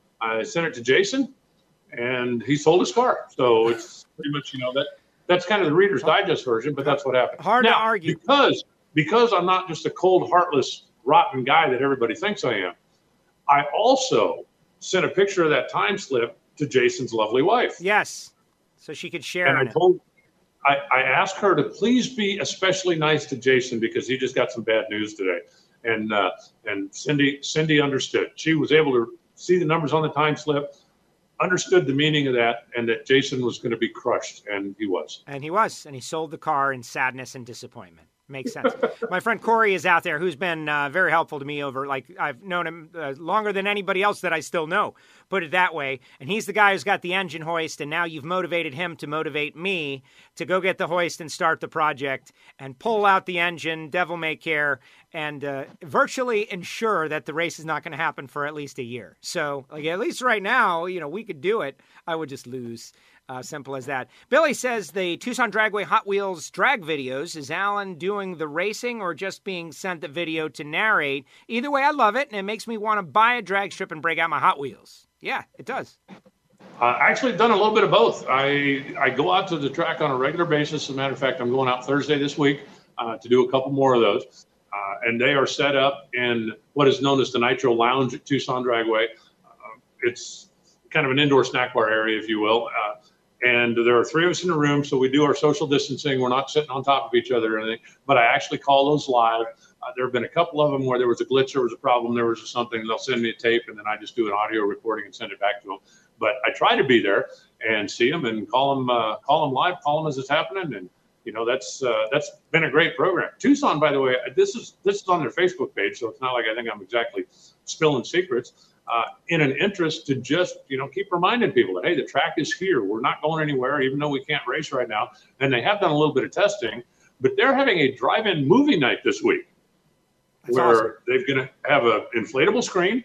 I sent it to Jason, and he sold his car. So it's pretty much, you know, that that's kind of the Reader's Digest version, but that's what happened. Hard now, to argue. Because, because I'm not just a cold, heartless, rotten guy that everybody thinks I am, I also sent a picture of that time slip to Jason's lovely wife. Yes, so she could share and in I it. told I, I asked her to please be especially nice to Jason because he just got some bad news today. And uh, and Cindy Cindy understood. She was able to see the numbers on the time slip, understood the meaning of that, and that Jason was going to be crushed, and he was. And he was, and he sold the car in sadness and disappointment. Makes sense. My friend Corey is out there, who's been uh, very helpful to me over, like, I've known him uh, longer than anybody else that I still know, put it that way. And he's the guy who's got the engine hoist, and now you've motivated him to motivate me to go get the hoist and start the project and pull out the engine, devil may care, and uh, virtually ensure that the race is not going to happen for at least a year. So, like, at least right now, you know, we could do it. I would just lose. Uh, simple as that. Billy says the Tucson Dragway Hot Wheels drag videos, is Alan doing the racing or just being sent the video to narrate? Either way, I love it, and it makes me want to buy a drag strip and break out my Hot Wheels. Yeah, it does. Uh, actually, done a little bit of both. I I go out to the track on a regular basis. As a matter of fact, I'm going out Thursday this week uh, to do a couple more of those. Uh, and they are set up in what is known as the Nitro Lounge at Tucson Dragway. Uh, it's kind of an indoor snack bar area, if you will. Uh, And there are three of us in the room, so we do our social distancing. We're not sitting on top of each other or anything, but I actually call those live. Uh, there have been a couple of them where there was a glitch, there was a problem, there was something. They'll send me a tape, and then I just do an audio recording and send it back to them. But I try to be there and see them and call them, uh, call them live, call them as it's happening. And, you know, that's uh, that's been a great program. Tucson, by the way, this is this is on their Facebook page, so it's not like I think I'm exactly spilling secrets. Uh, in an interest to just, you know, keep reminding people that, hey, the track is here. We're not going anywhere, even though we can't race right now. And they have done a little bit of testing, but they're having a drive-in movie night this week. That's where awesome. They're going to have an inflatable screen,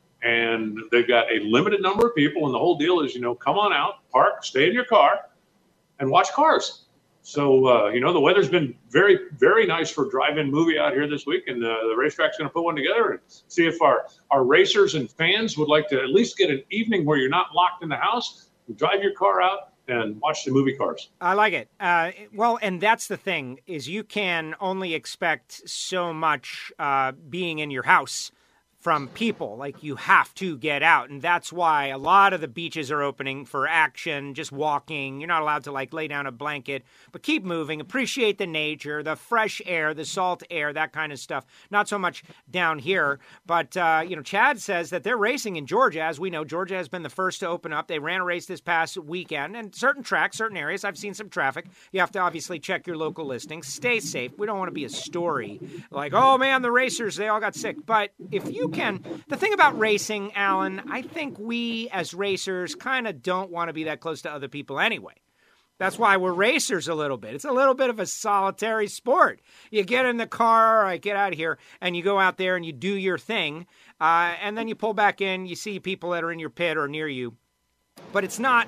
and they've got a limited number of people. And the whole deal is, you know, come on out, park, stay in your car, and watch cars. So, uh, you know, the weather's been very, very nice for a drive-in movie out here this week, and uh, the racetrack's going to put one together and see if our, our racers and fans would like to at least get an evening where you're not locked in the house, you drive your car out and watch the movie cars. I like it. Uh, well, and that's the thing, is you can only expect so much uh, being in your house from people. Like, you have to get out, and that's why a lot of the beaches are opening for action, just walking. You're not allowed to, like, lay down a blanket, but keep moving, appreciate the nature, the fresh air, the salt air, that kind of stuff. Not so much down here, but, uh, you know, Chad says that they're racing in Georgia. As we know, Georgia has been the first to open up. They ran a race this past weekend, and certain tracks, certain areas, I've seen some traffic. You have to obviously check your local listings. Stay safe. We don't want to be a story like, oh, man, the racers, they all got sick. But if you can, the thing about racing, Alan, I think we as racers kind of don't want to be that close to other people anyway. That's why we're racers a little bit. It's a little bit of a solitary sport. You get in the car, I get out of here, and you go out there and you do your thing, uh, and then you pull back in, you see people that are in your pit or near you. But it's not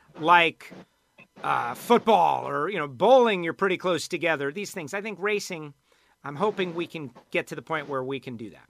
like uh, football or, you know, bowling, you're pretty close together. These things, I think racing, I'm hoping we can get to the point where we can do that.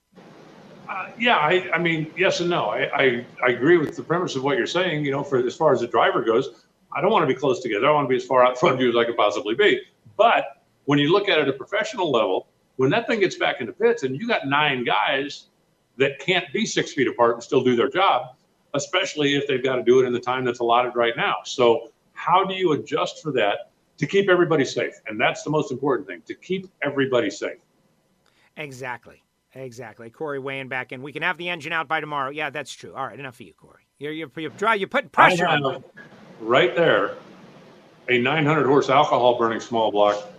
Uh, yeah, I, I mean, yes and no. I, I, I agree with the premise of what you're saying. You know, for as far as the driver goes, I don't want to be close together. I want to be as far out front of you as I could possibly be. But when you look at it at a professional level, when that thing gets back into pits and you got nine guys that can't be six feet apart and still do their job, especially if they've got to do it in the time that's allotted right now. So how do you adjust for that to keep everybody safe? And that's the most important thing, to keep everybody safe. Exactly. Exactly. Corey weighing back in. We can have the engine out by tomorrow. Yeah, that's true. All right, enough of you, Corey. You're you're you're, dry, you're putting pressure I have on. Right there, a nine hundred horse alcohol burning small block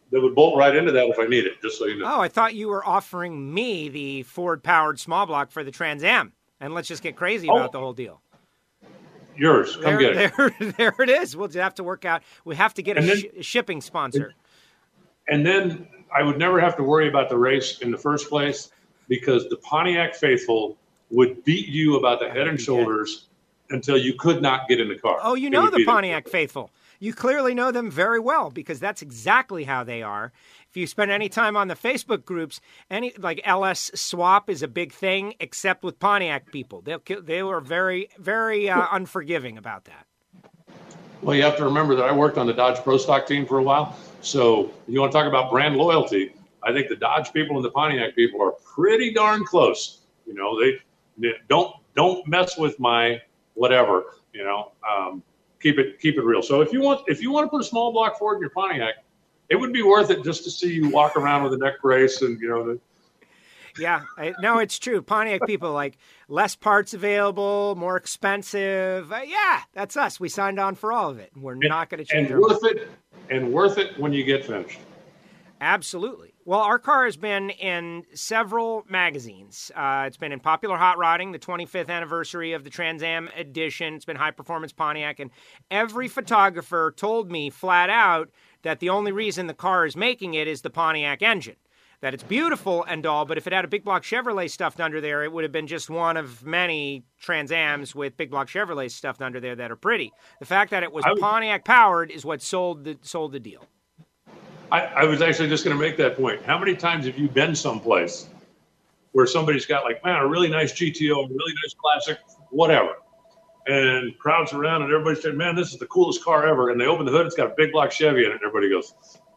that would bolt right into that if I need it, just so you know. Oh, I thought you were offering me the Ford-powered small block for the Trans Am, and let's just get crazy Oh. about the whole deal. Yours. Come There, get it. there, there it is. We'll have to work out. We have to get a And then- sh- shipping sponsor. And then I would never have to worry about the race in the first place because the Pontiac faithful would beat you about the head and shoulders until you could not get in the car. Oh, you It know would the be Pontiac faithful. You clearly know them very well because that's exactly how they are. If you spend any time on the Facebook groups, any like L S swap is a big thing, except with Pontiac people. They they were very very uh, unforgiving about that. Well, you have to remember that I worked on the Dodge Pro Stock team for a while. So you want to talk about brand loyalty. I think the Dodge people and the Pontiac people are pretty darn close. You know, they, they don't don't mess with my whatever, you know, um, keep it keep it real. So if you want if you want to put a small block Ford in your Pontiac, it would be worth it just to see you walk around with a neck brace and, you know, the, Yeah, I, no, it's true. Pontiac people like less parts available, more expensive. Uh, yeah, that's us. We signed on for all of it. We're not going to change and our worth it and worth it when you get finished. Absolutely. Well, our car has been in several magazines. Uh, it's been in Popular Hot Rodding, the twenty-fifth anniversary of the Trans Am edition. It's been High Performance Pontiac. And every photographer told me flat out that the only reason the car is making it is the Pontiac engine. That it's beautiful and all, but if it had a big block Chevrolet stuffed under there, it would have been just one of many Trans Ams with big block Chevrolet stuffed under there that are pretty. The fact that it was would, Pontiac powered is what sold the sold the deal. I, I was actually just going to make that point. How many times have you been someplace where somebody's got like, man, a really nice G T O, a really nice classic, whatever, and crowds around and everybody said, man, this is the coolest car ever. And they open the hood, it's got a big block Chevy in it, and everybody goes,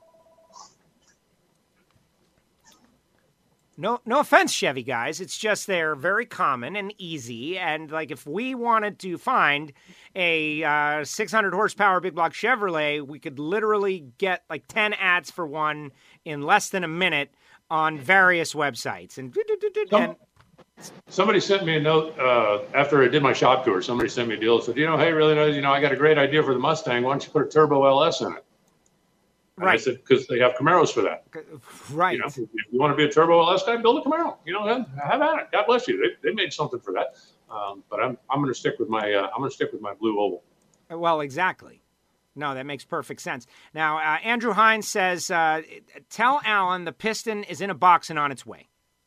No, no offense, Chevy guys. It's just they're very common and easy. And like, if we wanted to find a uh, six hundred horsepower big block Chevrolet, we could literally get like ten ads for one in less than a minute on various websites. And, and somebody sent me a note uh, after I did my shop tour. Somebody sent me a deal and said, you know, hey, really nice. You know, I got a great idea for the Mustang. Why don't you put a turbo L S in it? And right. I said, because they have Camaros for that. Right. You know, if you want to be a turbo L S guy, build a Camaro. You know, have at it. God bless you. They, they made something for that. Um, but I'm I'm going to stick with my uh, I'm going to stick with my blue oval. Well, exactly. No, that makes perfect sense. Now, uh, Andrew Hines says, uh, tell Alan the piston is in a box and on its way.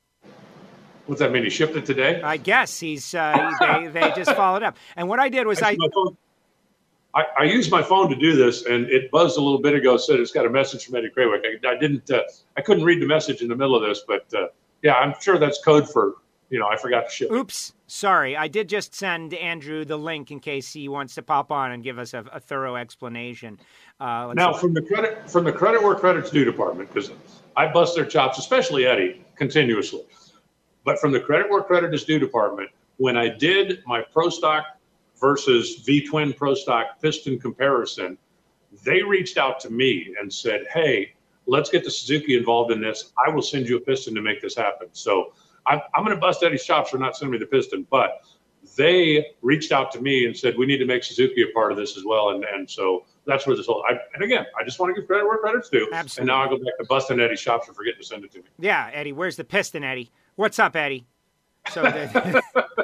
What's that mean? He shipped it today? I guess he's uh, they they just followed up. And what I did was Actually, I. my phone, I, I used my phone to do this, and it buzzed a little bit ago. Said it's got a message from Eddie Krawick. I, I didn't, uh, I couldn't read the message in the middle of this, but uh, yeah, I'm sure that's code for, you know, I forgot to ship. Oops, sorry. I did just send Andrew the link in case he wants to pop on and give us a, a thorough explanation. Uh, let's now, see. from the credit from the credit where credit's due department, because I bust their chops, especially Eddie, continuously. But from the credit where credit is due department, when I did my Pro Stock versus V-twin Pro Stock piston comparison, they reached out to me and said, hey, let's get the Suzuki involved in this. I will send you a piston to make this happen. So I'm, I'm going to bust Eddie's chops for not sending me the piston, but they reached out to me and said, we need to make Suzuki a part of this as well. And, and so that's where this whole, I, and again, I just want to give credit where credit's due. Absolutely. And now I go back to busting Eddie's chops for forgetting to send it to me. Yeah, Eddie, where's the piston, Eddie? What's up, Eddie? So the,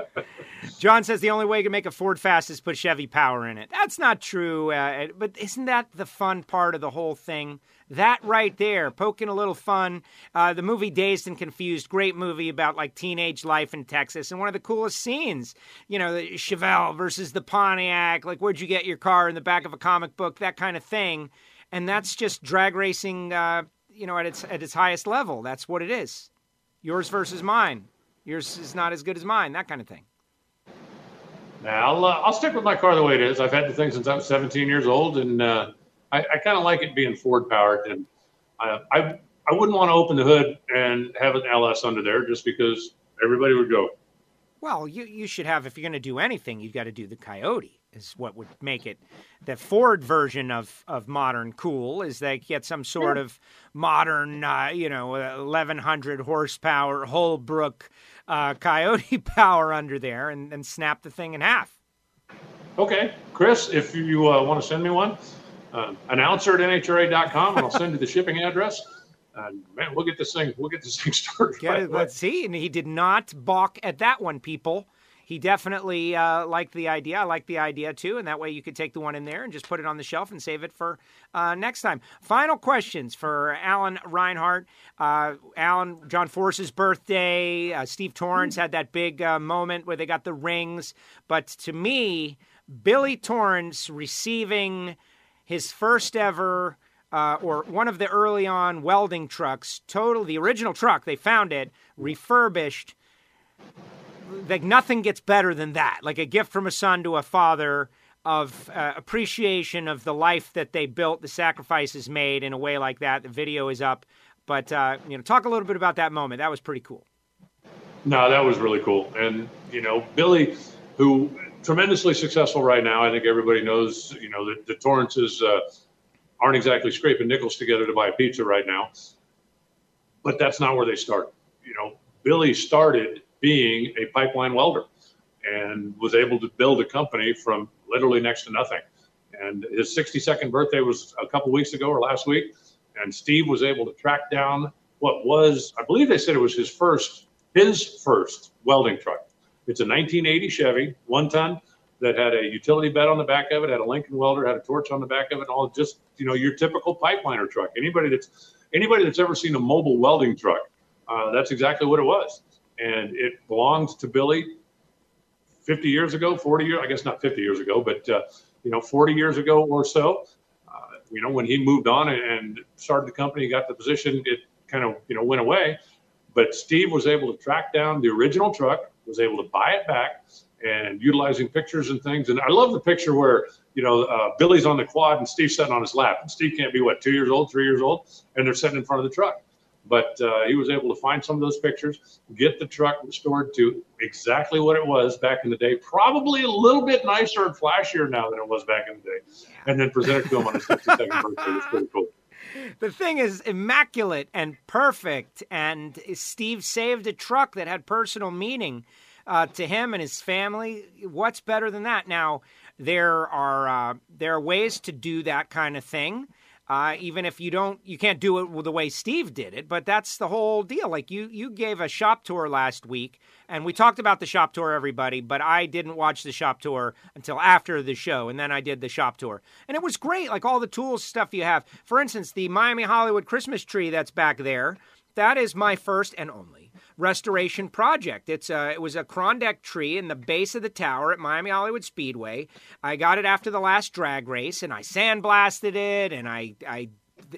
John says the only way to make a Ford fast is put Chevy power in it. That's not true, uh, but isn't that the fun part of the whole thing? That right there, poking a little fun. Uh, the movie Dazed and Confused, great movie about like teenage life in Texas, and one of the coolest scenes, you know, the Chevelle versus the Pontiac, like where'd you get your car in the back of a comic book, that kind of thing. And that's just drag racing, uh, you know, at its at its highest level. That's what it is. Yours versus mine. Yours is not as good as mine, that kind of thing. Now, I'll, uh, I'll stick with my car the way it is. I've had the thing since I was seventeen years old, and uh, I, I kind of like it being Ford-powered. And I, I I wouldn't want to open the hood and have an L S under there just because everybody would go, well, you, you should have, if you're going to do anything, you've got to do the Coyote, is what would make it. The Ford version of, of modern cool is they get some sort yeah. of modern, uh, you know, eleven hundred horsepower Holbrook uh, Coyote power under there and then snap the thing in half. Okay. Chris, if you uh, want to send me one, uh, announcer at N H R A dot com, and I'll send you the shipping address. And man, we'll get this thing. We'll get this thing started. Get it, let's see. And he did not balk at that one, people. He definitely uh, liked the idea. I like the idea, too. And that way you could take the one in there and just put it on the shelf and save it for uh, next time. Final questions for Alan Reinhart. Uh, Alan, John Force's birthday. Uh, Steve Torrence had that big uh, moment where they got the rings. But to me, Billy Torrence receiving his first ever uh, or one of the early on welding trucks, total, the original truck, they found it, refurbished. Like nothing gets better than that. Like a gift from a son to a father of uh, appreciation of the life that they built, the sacrifices made in a way like that. The video is up, but uh, you know, talk a little bit about that moment. That was pretty cool. No, that was really cool. And you know, Billy, who tremendously successful right now. I think everybody knows. You know, the, the Torrances uh, aren't exactly scraping nickels together to buy a pizza right now. But that's not where they started. You know, Billy started being a pipeline welder and was able to build a company from literally next to nothing. And his sixty-second birthday was a couple weeks ago or last week. And Steve was able to track down what was, I believe they said it was his first, his first welding truck. It's a nineteen eighty Chevy, one ton, that had a utility bed on the back of it, had a Lincoln welder, had a torch on the back of it, all just, you know, your typical pipeliner truck. Anybody that's, anybody that's ever seen a mobile welding truck, uh, that's exactly what it was. And it belonged to Billy fifty years ago, forty years, I guess not fifty years ago, but, uh, you know, forty years ago or so. Uh, you know, when he moved on and started the company, got the position, it kind of, you know, went away. But Steve was able to track down the original truck, was able to buy it back, and utilizing pictures and things. And I love the picture where, you know, uh, Billy's on the quad and Steve's sitting on his lap. And Steve can't be, what, two years old, three years old? And they're sitting in front of the truck. But uh, he was able to find some of those pictures, get the truck restored to exactly what it was back in the day, probably a little bit nicer and flashier now than it was back in the day, and then present it to him on his sixty-second birthday. It was pretty cool. The thing is immaculate and perfect, and Steve saved a truck that had personal meaning uh, to him and his family. What's better than that? Now, there are uh, there are ways to do that kind of thing. Uh, even if you don't, you can't do it the way Steve did it, but that's the whole deal. Like you, you gave a shop tour last week, and we talked about the shop tour, everybody, but I didn't watch the shop tour until after the show, and then I did the shop tour. And it was great, like all the tools stuff you have. For instance, the Miami Hollywood Christmas tree that's back there, that is my first and only restoration project. It's a, it was a Krondeck tree in the base of the tower at Miami Hollywood Speedway. I got it after the last drag race, and I sandblasted it, and I, I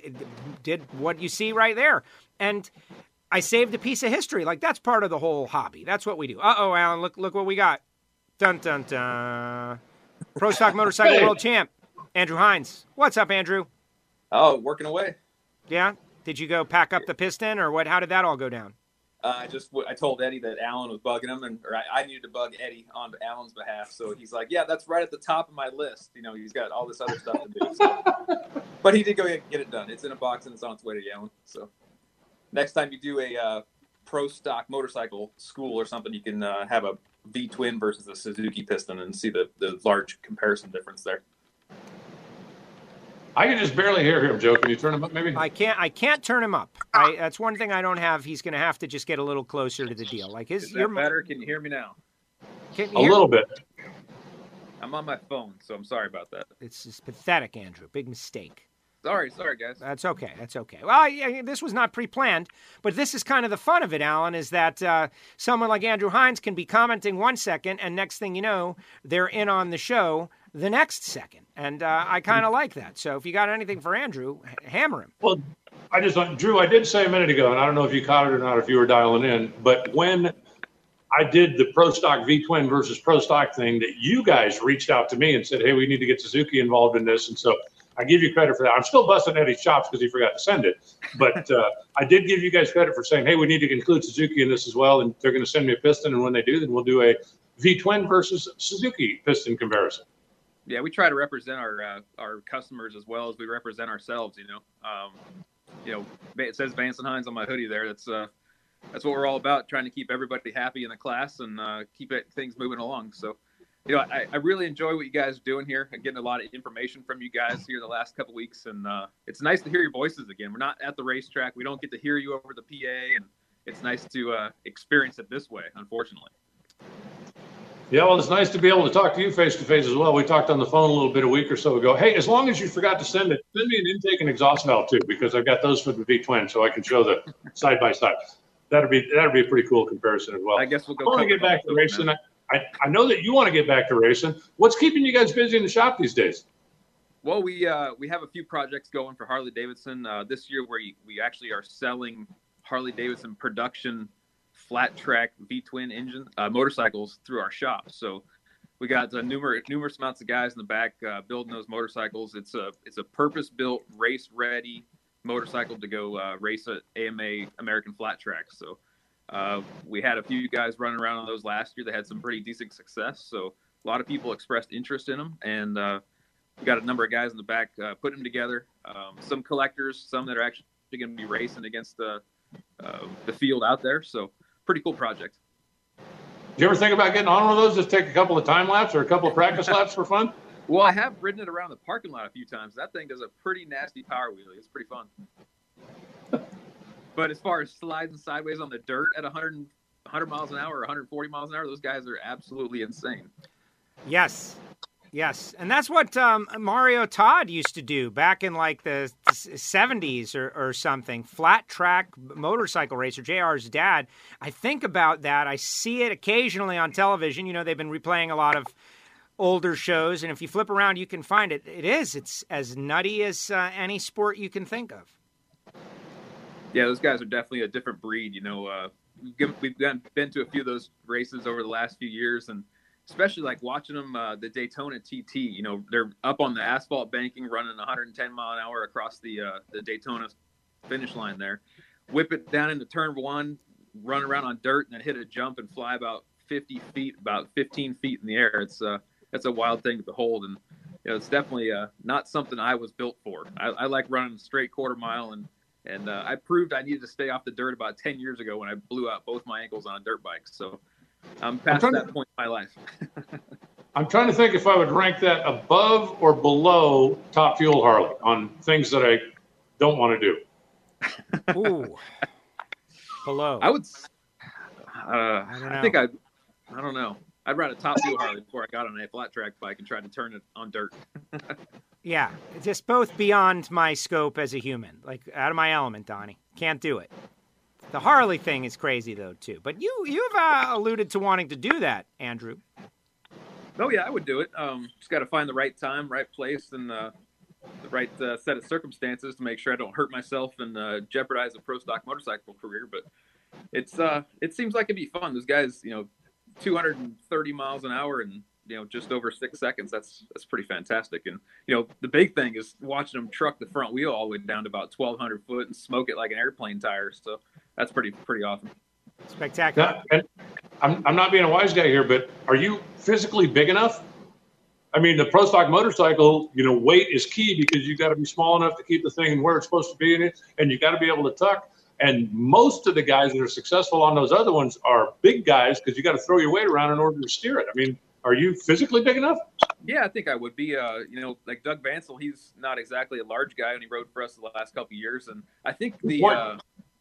did what you see right there. And I saved a piece of history. Like, that's part of the whole hobby. That's what we do. Uh-oh, Alan, look look what we got. Dun, dun, dun. Pro Stock Motorcycle hey. World Champ, Andrew Hines. What's up, Andrew? Oh, working away. Yeah? Did you go pack up the piston, or what? How did that all go down? Uh, I just I told Eddie that Alan was bugging him, and or I, I needed to bug Eddie on Alan's behalf. So he's like, "Yeah, that's right at the top of my list." You know, he's got all this other stuff to do. So. But he did go get it done. It's in a box and it's on its way to Alan. So next time you do a uh, pro stock motorcycle school or something, you can uh, have a V twin versus a Suzuki piston and see the the large comparison difference there. I can just barely hear him, Joe. Can you turn him up, maybe? I can't. I can't turn him up. I, that's one thing I don't have. He's going to have to just get a little closer to the deal. Like his. Is that better? Can you hear me now? Can you a hear little me? bit. I'm on my phone, so I'm sorry about that. It's just pathetic, Andrew. Big mistake. Sorry, sorry, guys. That's okay. That's okay. Well, yeah, this was not pre-planned, but this is kind of the fun of it, Alan, is that uh, someone like Andrew Hines can be commenting one second, and next thing you know, they're in on the show the next second. And uh, I kind of like that. So if you got anything for Andrew, hammer him. Well, I just, Drew, I did say a minute ago, and I don't know if you caught it or not, if you were dialing in, but when I did the Pro Stock V-Twin versus Pro Stock thing, that you guys reached out to me and said, hey, we need to get Suzuki involved in this. And so I give you credit for that. I'm still busting Eddie's chops because he forgot to send it. But uh, I did give you guys credit for saying, hey, we need to include Suzuki in this as well. And they're going to send me a piston. And when they do, then we'll do a V-Twin versus Suzuki piston comparison. Yeah, we try to represent our uh, our customers as well as we represent ourselves, you know. Um, you know, it says Vance and Hines on my hoodie there. That's uh, that's what we're all about, trying to keep everybody happy in the class and uh, keep it, things moving along. So you know, I, I really enjoy what you guys are doing here. I'm getting a lot of information from you guys here the last couple of weeks, and uh, it's nice to hear your voices again. We're not at the racetrack. We don't get to hear you over the P A, and it's nice to uh, experience it this way, unfortunately. Yeah, well, it's nice to be able to talk to you face-to-face as well. We talked on the phone a little bit a week or so ago. Hey, as long as you forgot to send it, send me an intake and exhaust valve too, because I've got those for the V-twin, so I can show the side-by-side. That'd be that'd be a pretty cool comparison as well. I guess we'll go. I want to get back to racing. I, I, I know that you want to get back to racing. What's keeping you guys busy in the shop these days? Well, we uh, we have a few projects going for Harley Davidson uh, this year, where we, we actually are selling Harley Davidson production flat track V-twin engine uh, motorcycles through our shop. So we got uh, numerous numerous amounts of guys in the back uh, building those motorcycles. It's a it's a purpose built race ready motorcycle to go uh, race at A M A American Flat Track. So uh, we had a few guys running around on those last year. They had some pretty decent success. So a lot of people expressed interest in them, and uh, we got a number of guys in the back uh, putting them together. Um, some collectors, some that are actually going to be racing against the uh, the field out there. So pretty cool project. Do you ever think about getting on one of those, just take a couple of time laps or a couple of practice laps for fun? Well, I have ridden it around the parking lot a few times. That thing does a pretty nasty power wheelie. It's pretty fun. But as far as sliding sideways on the dirt at one hundred, one hundred miles an hour or one hundred forty miles an hour, those guys are absolutely insane. Yes. Yes. And that's what um, Mario Todd used to do back in like the seventies or, or something. Flat track motorcycle racer, J R's dad. I think about that. I see it occasionally on television. You know, they've been replaying a lot of older shows, and if you flip around, you can find it. It is. It's as nutty as uh, any sport you can think of. Yeah, those guys are definitely a different breed. You know, uh, we've, we've been to a few of those races over the last few years, and especially like watching them, uh, the Daytona T T, you know, they're up on the asphalt banking, running one hundred ten mile an hour across the uh, the Daytona finish line there, whip it down into turn one, run around on dirt, and then hit a jump and fly about fifty feet, about fifteen feet in the air. It's uh, that's a wild thing to behold, and you know, it's definitely uh, not something I was built for. I, I like running straight quarter mile, and and uh, I proved I needed to stay off the dirt about ten years ago when I blew out both my ankles on a dirt bike. So I'm past I'm that to, point in my life. I'm trying to think if I would rank that above or below Top Fuel Harley on things that I don't want to do. Ooh, below. I would. Uh, I, don't know. I think I. I don't know. I'd ride a Top Fuel Harley before I got on a flat track bike and tried to turn it on dirt. Yeah, it's just both beyond my scope as a human, like out of my element, Donnie. Can't do it. The Harley thing is crazy though too. But you you've uh, alluded to wanting to do that, Andrew. Oh yeah, I would do it. Um, just got to find the right time, right place, and uh, the right uh, set of circumstances to make sure I don't hurt myself and uh, jeopardize a pro stock motorcycle career. But it's uh, it seems like it'd be fun. Those guys, you know, two hundred thirty miles an hour and you know just over six seconds. That's that's pretty fantastic. And you know the big thing is watching them truck the front wheel all the way down to about twelve hundred foot and smoke it like an airplane tire. So that's pretty pretty awesome. Spectacular. Now, and I'm I'm not being a wise guy here, but are you physically big enough? I mean, the pro stock motorcycle, you know, weight is key because you got to be small enough to keep the thing where it's supposed to be in it, and you got to be able to tuck. And most of the guys that are successful on those other ones are big guys because you got to throw your weight around in order to steer it. I mean, are you physically big enough? Yeah, I think I would be. Uh, you know, like Doug Vansel, he's not exactly a large guy, and he rode for us the last couple of years. And I think the, uh,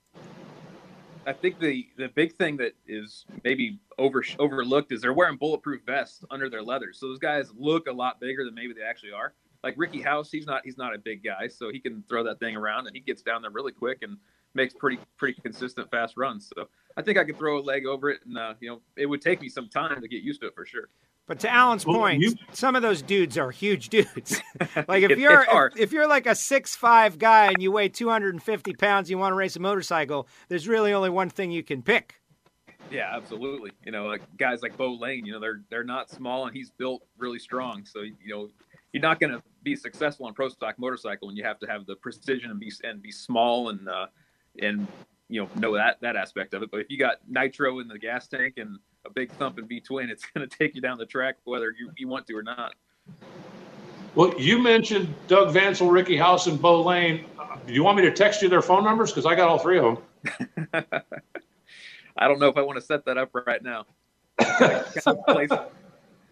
I think the the big thing that is maybe over overlooked is they're wearing bulletproof vests under their leathers. So those guys look a lot bigger than maybe they actually are. Like Ricky House, he's not he's not a big guy, so he can throw that thing around and he gets down there really quick and makes pretty pretty consistent fast runs. So I think I could throw a leg over it, and uh, you know, it would take me some time to get used to it for sure. But to Alan's well, point, you... some of those dudes are huge dudes. Like if it, you're if, if you're like a six five guy and you weigh two hundred fifty pounds, you want to race a motorcycle, there's really only one thing you can pick. Yeah, absolutely. You know, like guys like Bo Lane, you know, they're they're not small and he's built really strong. So you know, you're not going to be successful on pro stock motorcycle when you have to have the precision and be and be small and uh, and you know know that that aspect of it. But if you got nitro in the gas tank and a big thumping V-twin, it's going to take you down the track whether you, you want to or not. Well, you mentioned Doug Vansel, Ricky House, and Bo Lane. Uh, do you want me to text you their phone numbers? Because I got all three of them. I don't know if I want to set that up right now.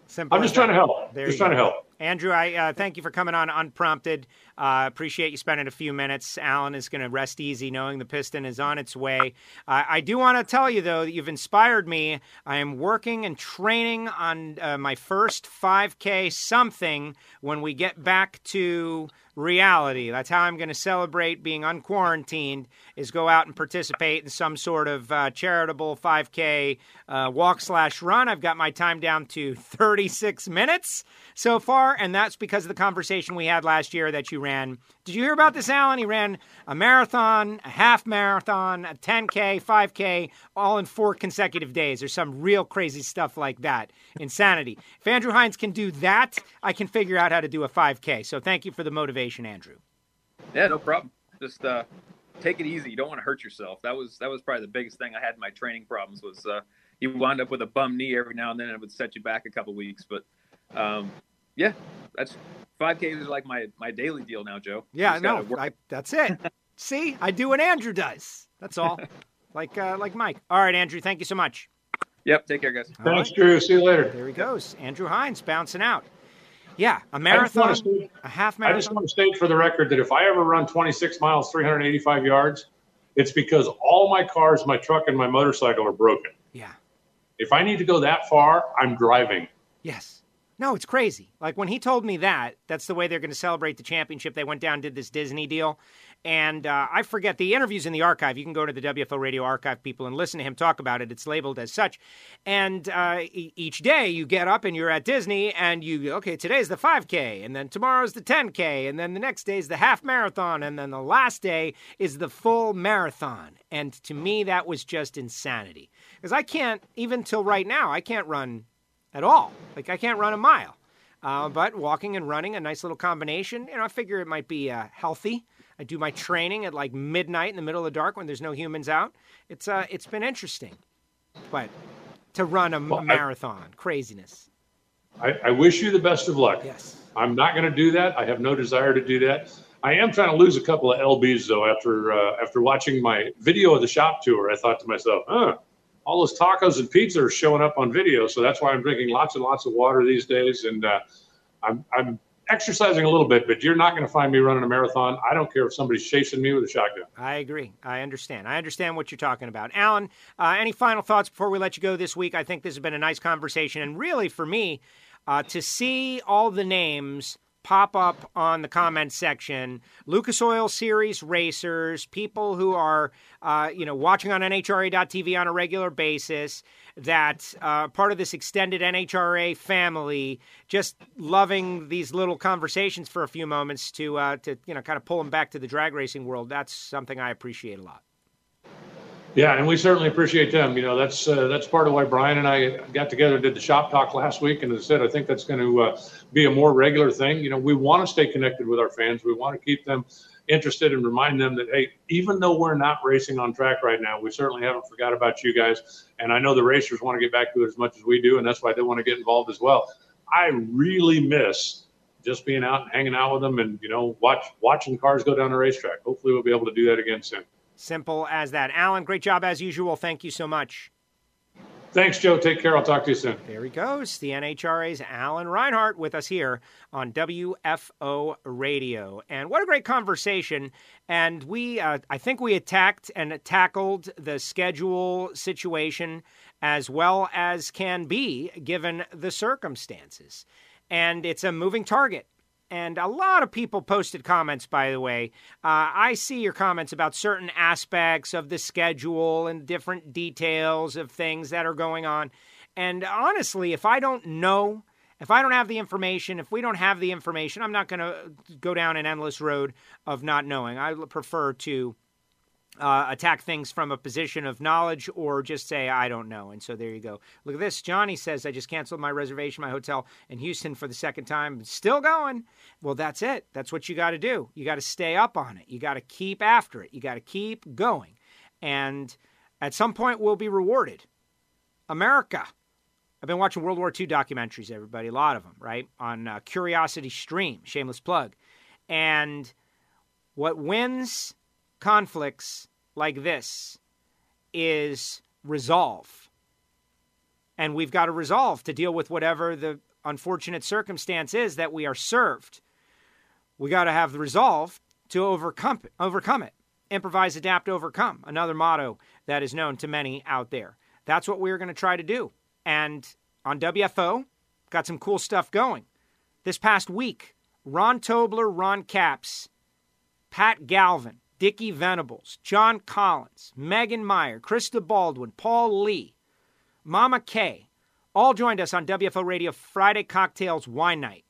Simple I'm as just trying that. to help. There Just you trying go. to help. Andrew, I uh, thank you for coming on unprompted. Uh, appreciate you spending a few minutes. Alan is going to rest easy knowing the Piston is on its way. Uh, I do want to tell you, though, that you've inspired me. I am working and training on uh, my first five K something when we get back to reality. That's how I'm going to celebrate being unquarantined, is go out and participate in some sort of uh, charitable five K uh, walk slash run. I've got my time down to thirty-six minutes so far, and that's because of the conversation we had last year that you ran. Did you hear about this, Alan? He ran a marathon, a half marathon, a ten K, five K, all in four consecutive days. There's some real crazy stuff like that. Insanity. If Andrew Hines can do that, I can figure out how to do a five K. So thank you for the motivation, Andrew. Yeah, no problem. Just uh, take it easy. You don't want to hurt yourself. That was that was probably the biggest thing I had in my training problems was uh, you wound up with a bum knee every now and then, and it would set you back a couple weeks. But um, yeah, that's five K is like my, my daily deal now, Joe. Yeah, Just no, gotta work. I, that's it. See, I do what Andrew does. That's all. like uh, like Mike. All right, Andrew, thank you so much. Yep, take care, guys. All Thanks, right. Drew. See you later. There he goes. Andrew Hines bouncing out. Yeah, a I just marathon, want to state- a half I just marathon. want to state for the record that if I ever run twenty-six miles, three hundred eighty-five yards, it's because all my cars, my truck, and my motorcycle are broken. Yeah. If I need to go that far, I'm driving. Yes. No, it's crazy. Like when he told me that, that's the way they're going to celebrate the championship. They went down and did this Disney deal. And uh, I forget, the interview's in the archive. You can go to the W F O Radio archive, people, and listen to him talk about it. It's labeled as such. And uh, e- each day you get up and you're at Disney and you, okay, today's the five K, and then tomorrow's the ten K, and then the next day is the half marathon, and then the last day is the full marathon. And to me, that was just insanity. Because I can't, even till right now, I can't run at all. Like, I can't run a mile. Uh, but walking and running, a nice little combination. You know, I figure it might be uh, healthy. I do my training at like midnight in the middle of the dark when there's no humans out. It's uh, it's been interesting. But to run a, Well, a I- marathon, craziness. I, I wish you the best of luck. Yes. I'm not going to do that. I have no desire to do that. I am trying to lose a couple of L Bs though. After uh, after watching my video of the shop tour, I thought to myself, huh, all those tacos and pizza are showing up on video. So that's why I'm drinking lots and lots of water these days. And uh, I'm, I'm exercising a little bit, but you're not going to find me running a marathon. I don't care if somebody's chasing me with a shotgun. I agree. I understand. I understand what you're talking about. Alan, uh, any final thoughts before we let you go this week? I think this has been a nice conversation. And really, for me, uh, to see all the names pop up on the comment section, Lucas Oil Series racers, people who are, uh, you know, watching on N H R A dot T V on a regular basis, that uh, part of this extended N H R A family, just loving these little conversations for a few moments to, uh, to you know, kind of pull them back to the drag racing world. That's something I appreciate a lot. Yeah, and we certainly appreciate them. You know, that's uh, that's part of why Brian and I got together, did the shop talk last week. And as I said, I think that's going to uh, be a more regular thing. You know, we want to stay connected with our fans. We want to keep them interested and remind them that, hey, even though we're not racing on track right now, we certainly haven't forgot about you guys. And I know the racers want to get back to it as much as we do, and that's why they want to get involved as well. I really miss just being out and hanging out with them and, you know, watch watching cars go down the racetrack. Hopefully we'll be able to do that again soon. Simple as that. Alan, great job as usual. Thank you so much. Thanks, Joe. Take care. I'll talk to you soon. There he goes, the N H R A's Alan Reinhart with us here on W F O Radio. And what a great conversation. And we, uh, I think we attacked and tackled the schedule situation as well as can be given the circumstances. And it's a moving target. And a lot of people posted comments, by the way. Uh, I see your comments about certain aspects of the schedule and different details of things that are going on. And honestly, if I don't know, if I don't have the information, if we don't have the information, I'm not going to go down an endless road of not knowing. I prefer to Uh, attack things from a position of knowledge or just say, I don't know. And so there you go. Look at this. Johnny says, I just canceled my reservation, my hotel in Houston for the second time. Still going. Well, that's it. That's what you got to do. You got to stay up on it. You got to keep after it. You got to keep going. And at some point, we'll be rewarded. America. I've been watching World War Two documentaries, everybody. A lot of them, right? On uh, Curiosity Stream. Shameless plug. And what wins conflicts like this is resolve. And we've got to resolve to deal with whatever the unfortunate circumstance is that we are served. We got to have the resolve to overcome it, overcome it. Improvise, adapt, overcome. Another motto that is known to many out there. That's what we're going to try to do. And on W F O, got some cool stuff going. This past week, Ron Tobler, Ron Capps, Pat Galvin, Dickie Venables, John Collins, Megan Meyer, Krista Baldwin, Paul Lee, Mama Kay, all joined us on W F O Radio Friday Cocktails Wine Night.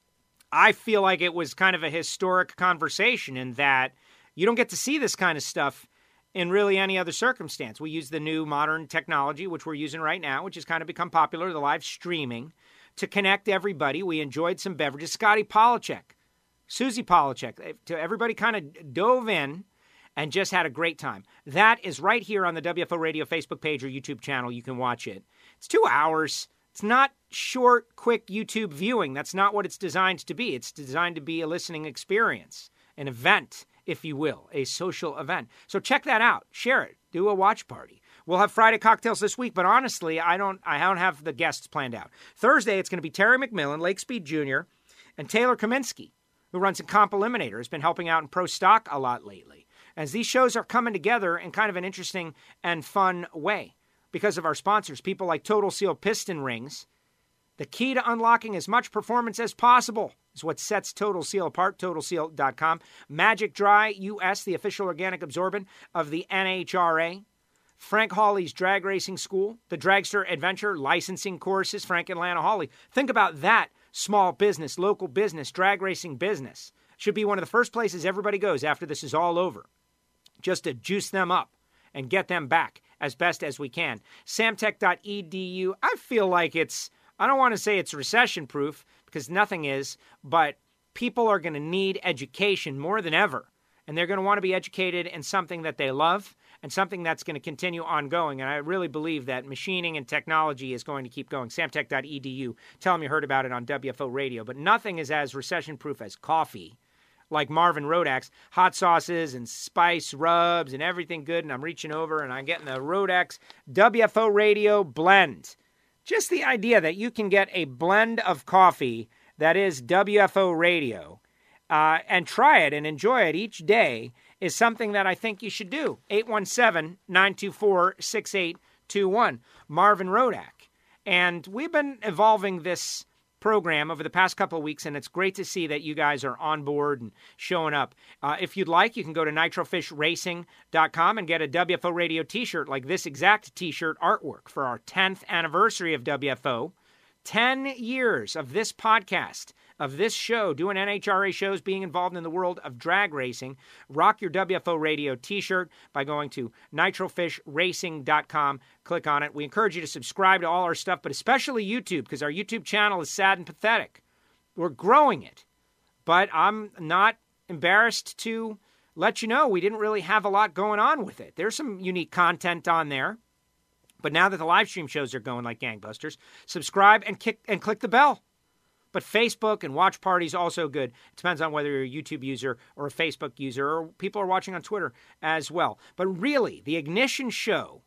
I feel like it was kind of a historic conversation in that you don't get to see this kind of stuff in really any other circumstance. We use the new modern technology, which we're using right now, which has kind of become popular, the live streaming, to connect everybody. We enjoyed some beverages. Scotty Polachek, Susie Polachek, everybody kind of dove in and just had a great time. That is right here on the W F O Radio Facebook page or YouTube channel. You can watch it. It's two hours. It's not short, quick YouTube viewing. That's not what it's designed to be. It's designed to be a listening experience, an event, if you will, a social event. So check that out. Share it. Do a watch party. We'll have Friday cocktails this week, but honestly, I don't I don't have the guests planned out. Thursday, it's going to be Terry McMillan, Lake Speed Junior, and Taylor Kaminsky, who runs a Comp Eliminator, has been helping out in Pro Stock a lot lately. As these shows are coming together in kind of an interesting and fun way because of our sponsors, people like Total Seal Piston Rings. The key to unlocking as much performance as possible is what sets Total Seal apart, total seal dot com. Magic Dry U S, the official organic absorbent of the N H R A. Frank Hawley's Drag Racing School, the Dragster Adventure licensing courses, Frank and Lana Hawley. Think about that small business, local business, drag racing business. Should be one of the first places everybody goes after this is all over, just to juice them up and get them back as best as we can. samtech dot e d u. I feel like it's, I don't want to say it's recession-proof because nothing is, but people are going to need education more than ever. And they're going to want to be educated in something that they love and something that's going to continue ongoing. And I really believe that machining and technology is going to keep going. samtech dot e d u. Tell them you heard about it on W F O Radio. But nothing is as recession-proof as coffee. Like Marvin Rodax, hot sauces and spice rubs and everything good. And I'm reaching over and I'm getting the Rodax W F O Radio blend. Just the idea that you can get a blend of coffee that is W F O Radio uh, and try it and enjoy it each day is something that I think you should do. eight one seven, nine two four, six eight two one. Marvin Rodak. And we've been evolving this program over the past couple of weeks, and it's great to see that you guys are on board and showing up. Uh, if you'd like, you can go to nitro fish racing dot com and get a W F O Radio t-shirt like this exact t-shirt artwork for our tenth anniversary of W F O. ten years of this podcast, of this show, doing N H R A shows, being involved in the world of drag racing. Rock your W F O Radio t-shirt by going to nitro fish racing dot com. Click on it. We encourage you to subscribe to all our stuff, but especially YouTube, because our YouTube channel is sad and pathetic. We're growing it, but I'm not embarrassed to let you know we didn't really have a lot going on with it. There's some unique content on there. But now that the live stream shows are going like gangbusters, subscribe and kick and click the bell. But Facebook and watch parties also good. It depends on whether you're a YouTube user or a Facebook user, or people are watching on Twitter as well. But really, the Ignition Show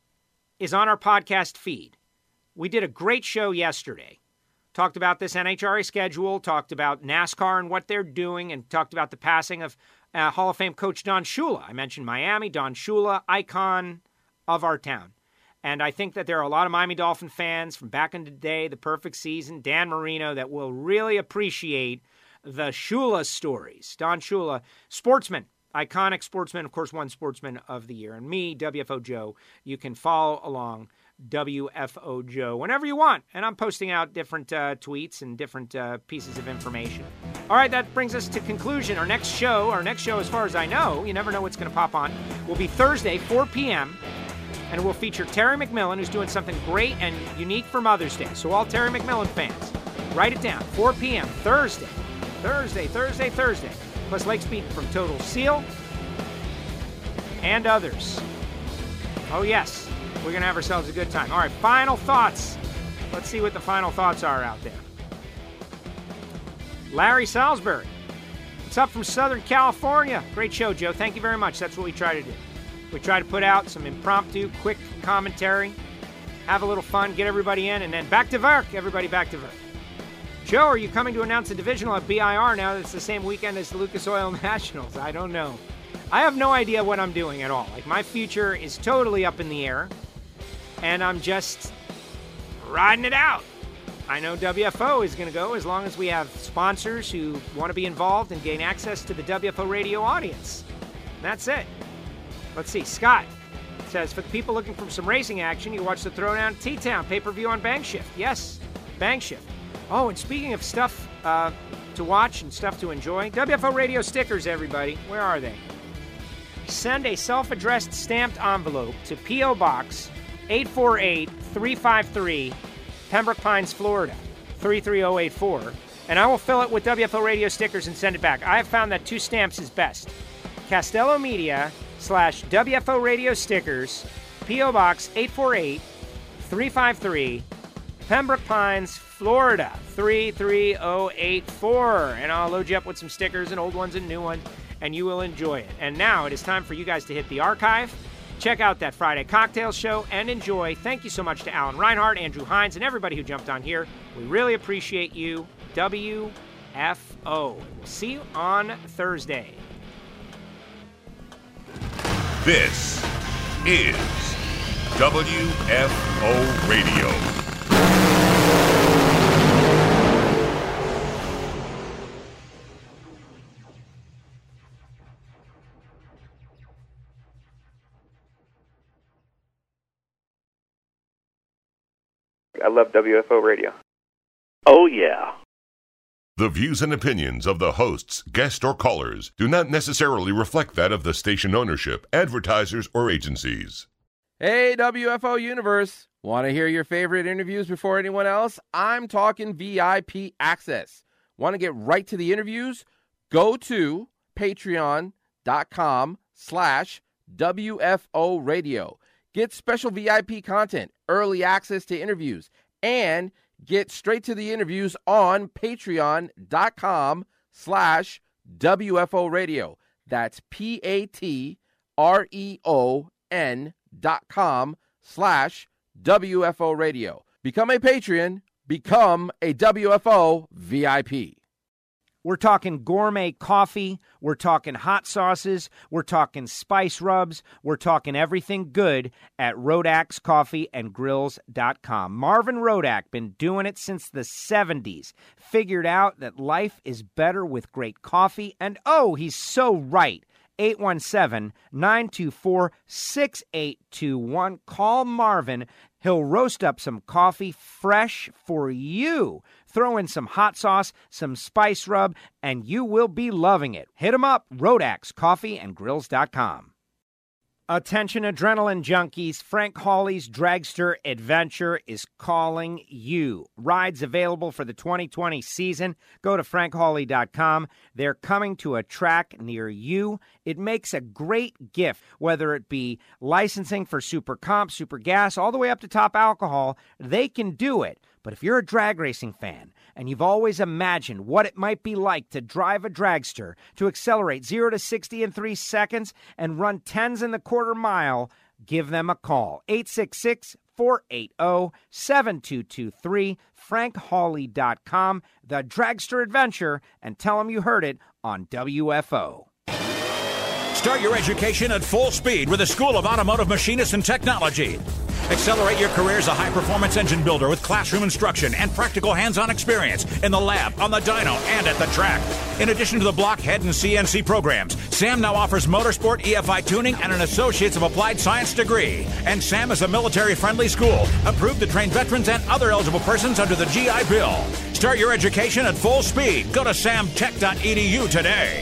is on our podcast feed. We did a great show yesterday. Talked about this N H R A schedule, talked about NASCAR and what they're doing, and talked about the passing of uh, Hall of Fame coach Don Shula. I mentioned Miami, Don Shula, icon of our town. And I think that there are a lot of Miami Dolphin fans from back in the day, the perfect season, Dan Marino, that will really appreciate the Shula stories. Don Shula, sportsman, iconic sportsman, of course, one sportsman of the year. And me, W F O Joe, you can follow along W F O Joe whenever you want. And I'm posting out different uh, tweets and different uh, pieces of information. All right, that brings us to conclusion. Our next show, our next show, as far as I know, you never know what's going to pop on, will be Thursday, four p.m., and we'll feature Terry McMillan, who's doing something great and unique for Mother's Day. So all Terry McMillan fans, write it down, four p.m., Thursday, Thursday, Thursday, Thursday, plus Lake Speed from Total Seal and others. Oh, yes, we're going to have ourselves a good time. All right, final thoughts. Let's see what the final thoughts are out there. Larry Salisbury, what's up from Southern California? Great show, Joe. Thank you very much. That's what we try to do. We try to put out some impromptu, quick commentary, have a little fun, get everybody in, and then back to work. Everybody back to work. Joe, are you coming to announce a divisional at B I R now that it's the same weekend as the Lucas Oil Nationals? I don't know. I have no idea what I'm doing at all. Like, my future is totally up in the air, and I'm just riding it out. I know W F O is going to go as long as we have sponsors who want to be involved and gain access to the W F O radio audience. And that's it. Let's see. Scott says, for the people looking for some racing action, you watch the Throwdown at T-Town, pay-per-view on Bang Shift. Yes, Bang Shift. Oh, and speaking of stuff uh, to watch and stuff to enjoy, W F O radio stickers, everybody. Where are they? Send a self-addressed stamped envelope to P O. Box eight four eight, three five three, Pembroke Pines, Florida, three three zero eight four, and I will fill it with W F O radio stickers and send it back. I have found that two stamps is best. Castello Media slash W F O radio stickers, P O. Box eight four eight, three five three, Pembroke Pines, Florida, three three zero eight four, and I'll load you up with some stickers and old ones and new ones, and you will enjoy it. And now it is time for you guys to hit the archive. Check out that Friday Cocktail Show and enjoy. Thank you so much to Alan Reinhart, Andrew Hines, and everybody who jumped on here. We really appreciate you. W F O. We'll see you on Thursday. This is W F O Radio. I love W F O Radio. Oh, yeah. The views and opinions of the hosts, guests, or callers do not necessarily reflect that of the station ownership, advertisers, or agencies. Hey, W F O Universe. Want to hear your favorite interviews before anyone else? I'm talking V I P access. Want to get right to the interviews? Go to patreon.com slash WFO Radio. Get special V I P content, early access to interviews, and get straight to the interviews on patreon.com slash WFO Radio. That's P-A-T-R-E-O-N dot com slash WFO Radio. Become a Patreon. Become a W F O V I P. We're talking gourmet coffee, we're talking hot sauces, we're talking spice rubs, we're talking everything good at Rodax Coffee and Grills dot com. Marvin Rodak, been doing it since the seventies, figured out that life is better with great coffee, and oh, he's so right. eight one seven, nine two four, six eight two one. Call Marvin. He'll roast up some coffee fresh for you. Throw in some hot sauce, some spice rub, and you will be loving it. Hit him up, Rodax Coffee and Grills dot com. Attention adrenaline junkies, Frank Hawley's Dragster Adventure is calling you. Rides available for the twenty twenty season. Go to frank hawley dot com. They're coming to a track near you. It makes a great gift, whether it be licensing for super comp, super gas, all the way up to top alcohol. They can do it. But if you're a drag racing fan and you've always imagined what it might be like to drive a dragster, to accelerate zero to sixty in three seconds and run tens in the quarter mile, give them a call. eight six six, four eight zero, seven two two three, frank hawley dot com, the Dragster Adventure, and tell them you heard it on W F O. Start your education at full speed with the School of Automotive Machinists and Technology. Accelerate your career as a high-performance engine builder with classroom instruction and practical hands-on experience in the lab, on the dyno, and at the track. In addition to the blockhead and C N C programs, SAM now offers motorsport, E F I tuning, and an Associates of Applied Science degree. And SAM is a military-friendly school, approved to train veterans and other eligible persons under the G I Bill. Start your education at full speed. Go to sam tech dot e d u today.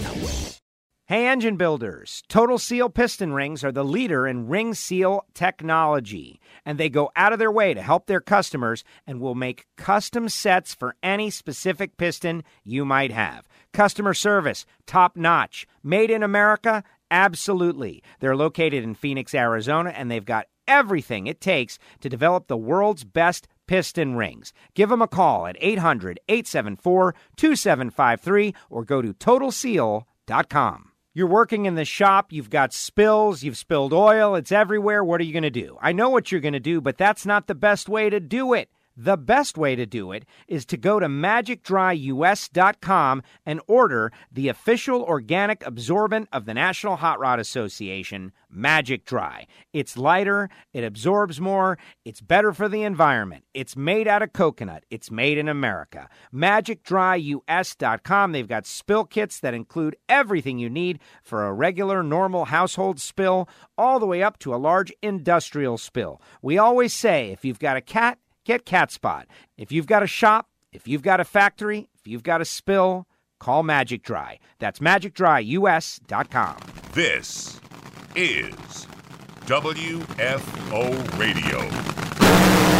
Hey, engine builders, Total Seal piston rings are the leader in ring seal technology, and they go out of their way to help their customers and will make custom sets for any specific piston you might have. Customer service, top notch. Made in America? Absolutely. They're located in Phoenix, Arizona, and they've got everything it takes to develop the world's best piston rings. Give them a call at eight hundred, eight seven four, two seven five three or go to total seal dot com. You're working in the shop, you've got spills, you've spilled oil, it's everywhere. What are you going to do? I know what you're going to do, but that's not the best way to do it. The best way to do it is to go to magic dry U S dot com and order the official organic absorbent of the National Hot Rod Association, Magic Dry. It's lighter, it absorbs more, it's better for the environment. It's made out of coconut. It's made in America. magic dry U S dot com. They've got spill kits that include everything you need for a regular, normal household spill, all the way up to a large industrial spill. We always say, if you've got a cat, get Cat Spot. If you've got a shop, if you've got a factory, if you've got a spill, call Magic Dry. That's magic dry U S dot com. This is W F O Radio.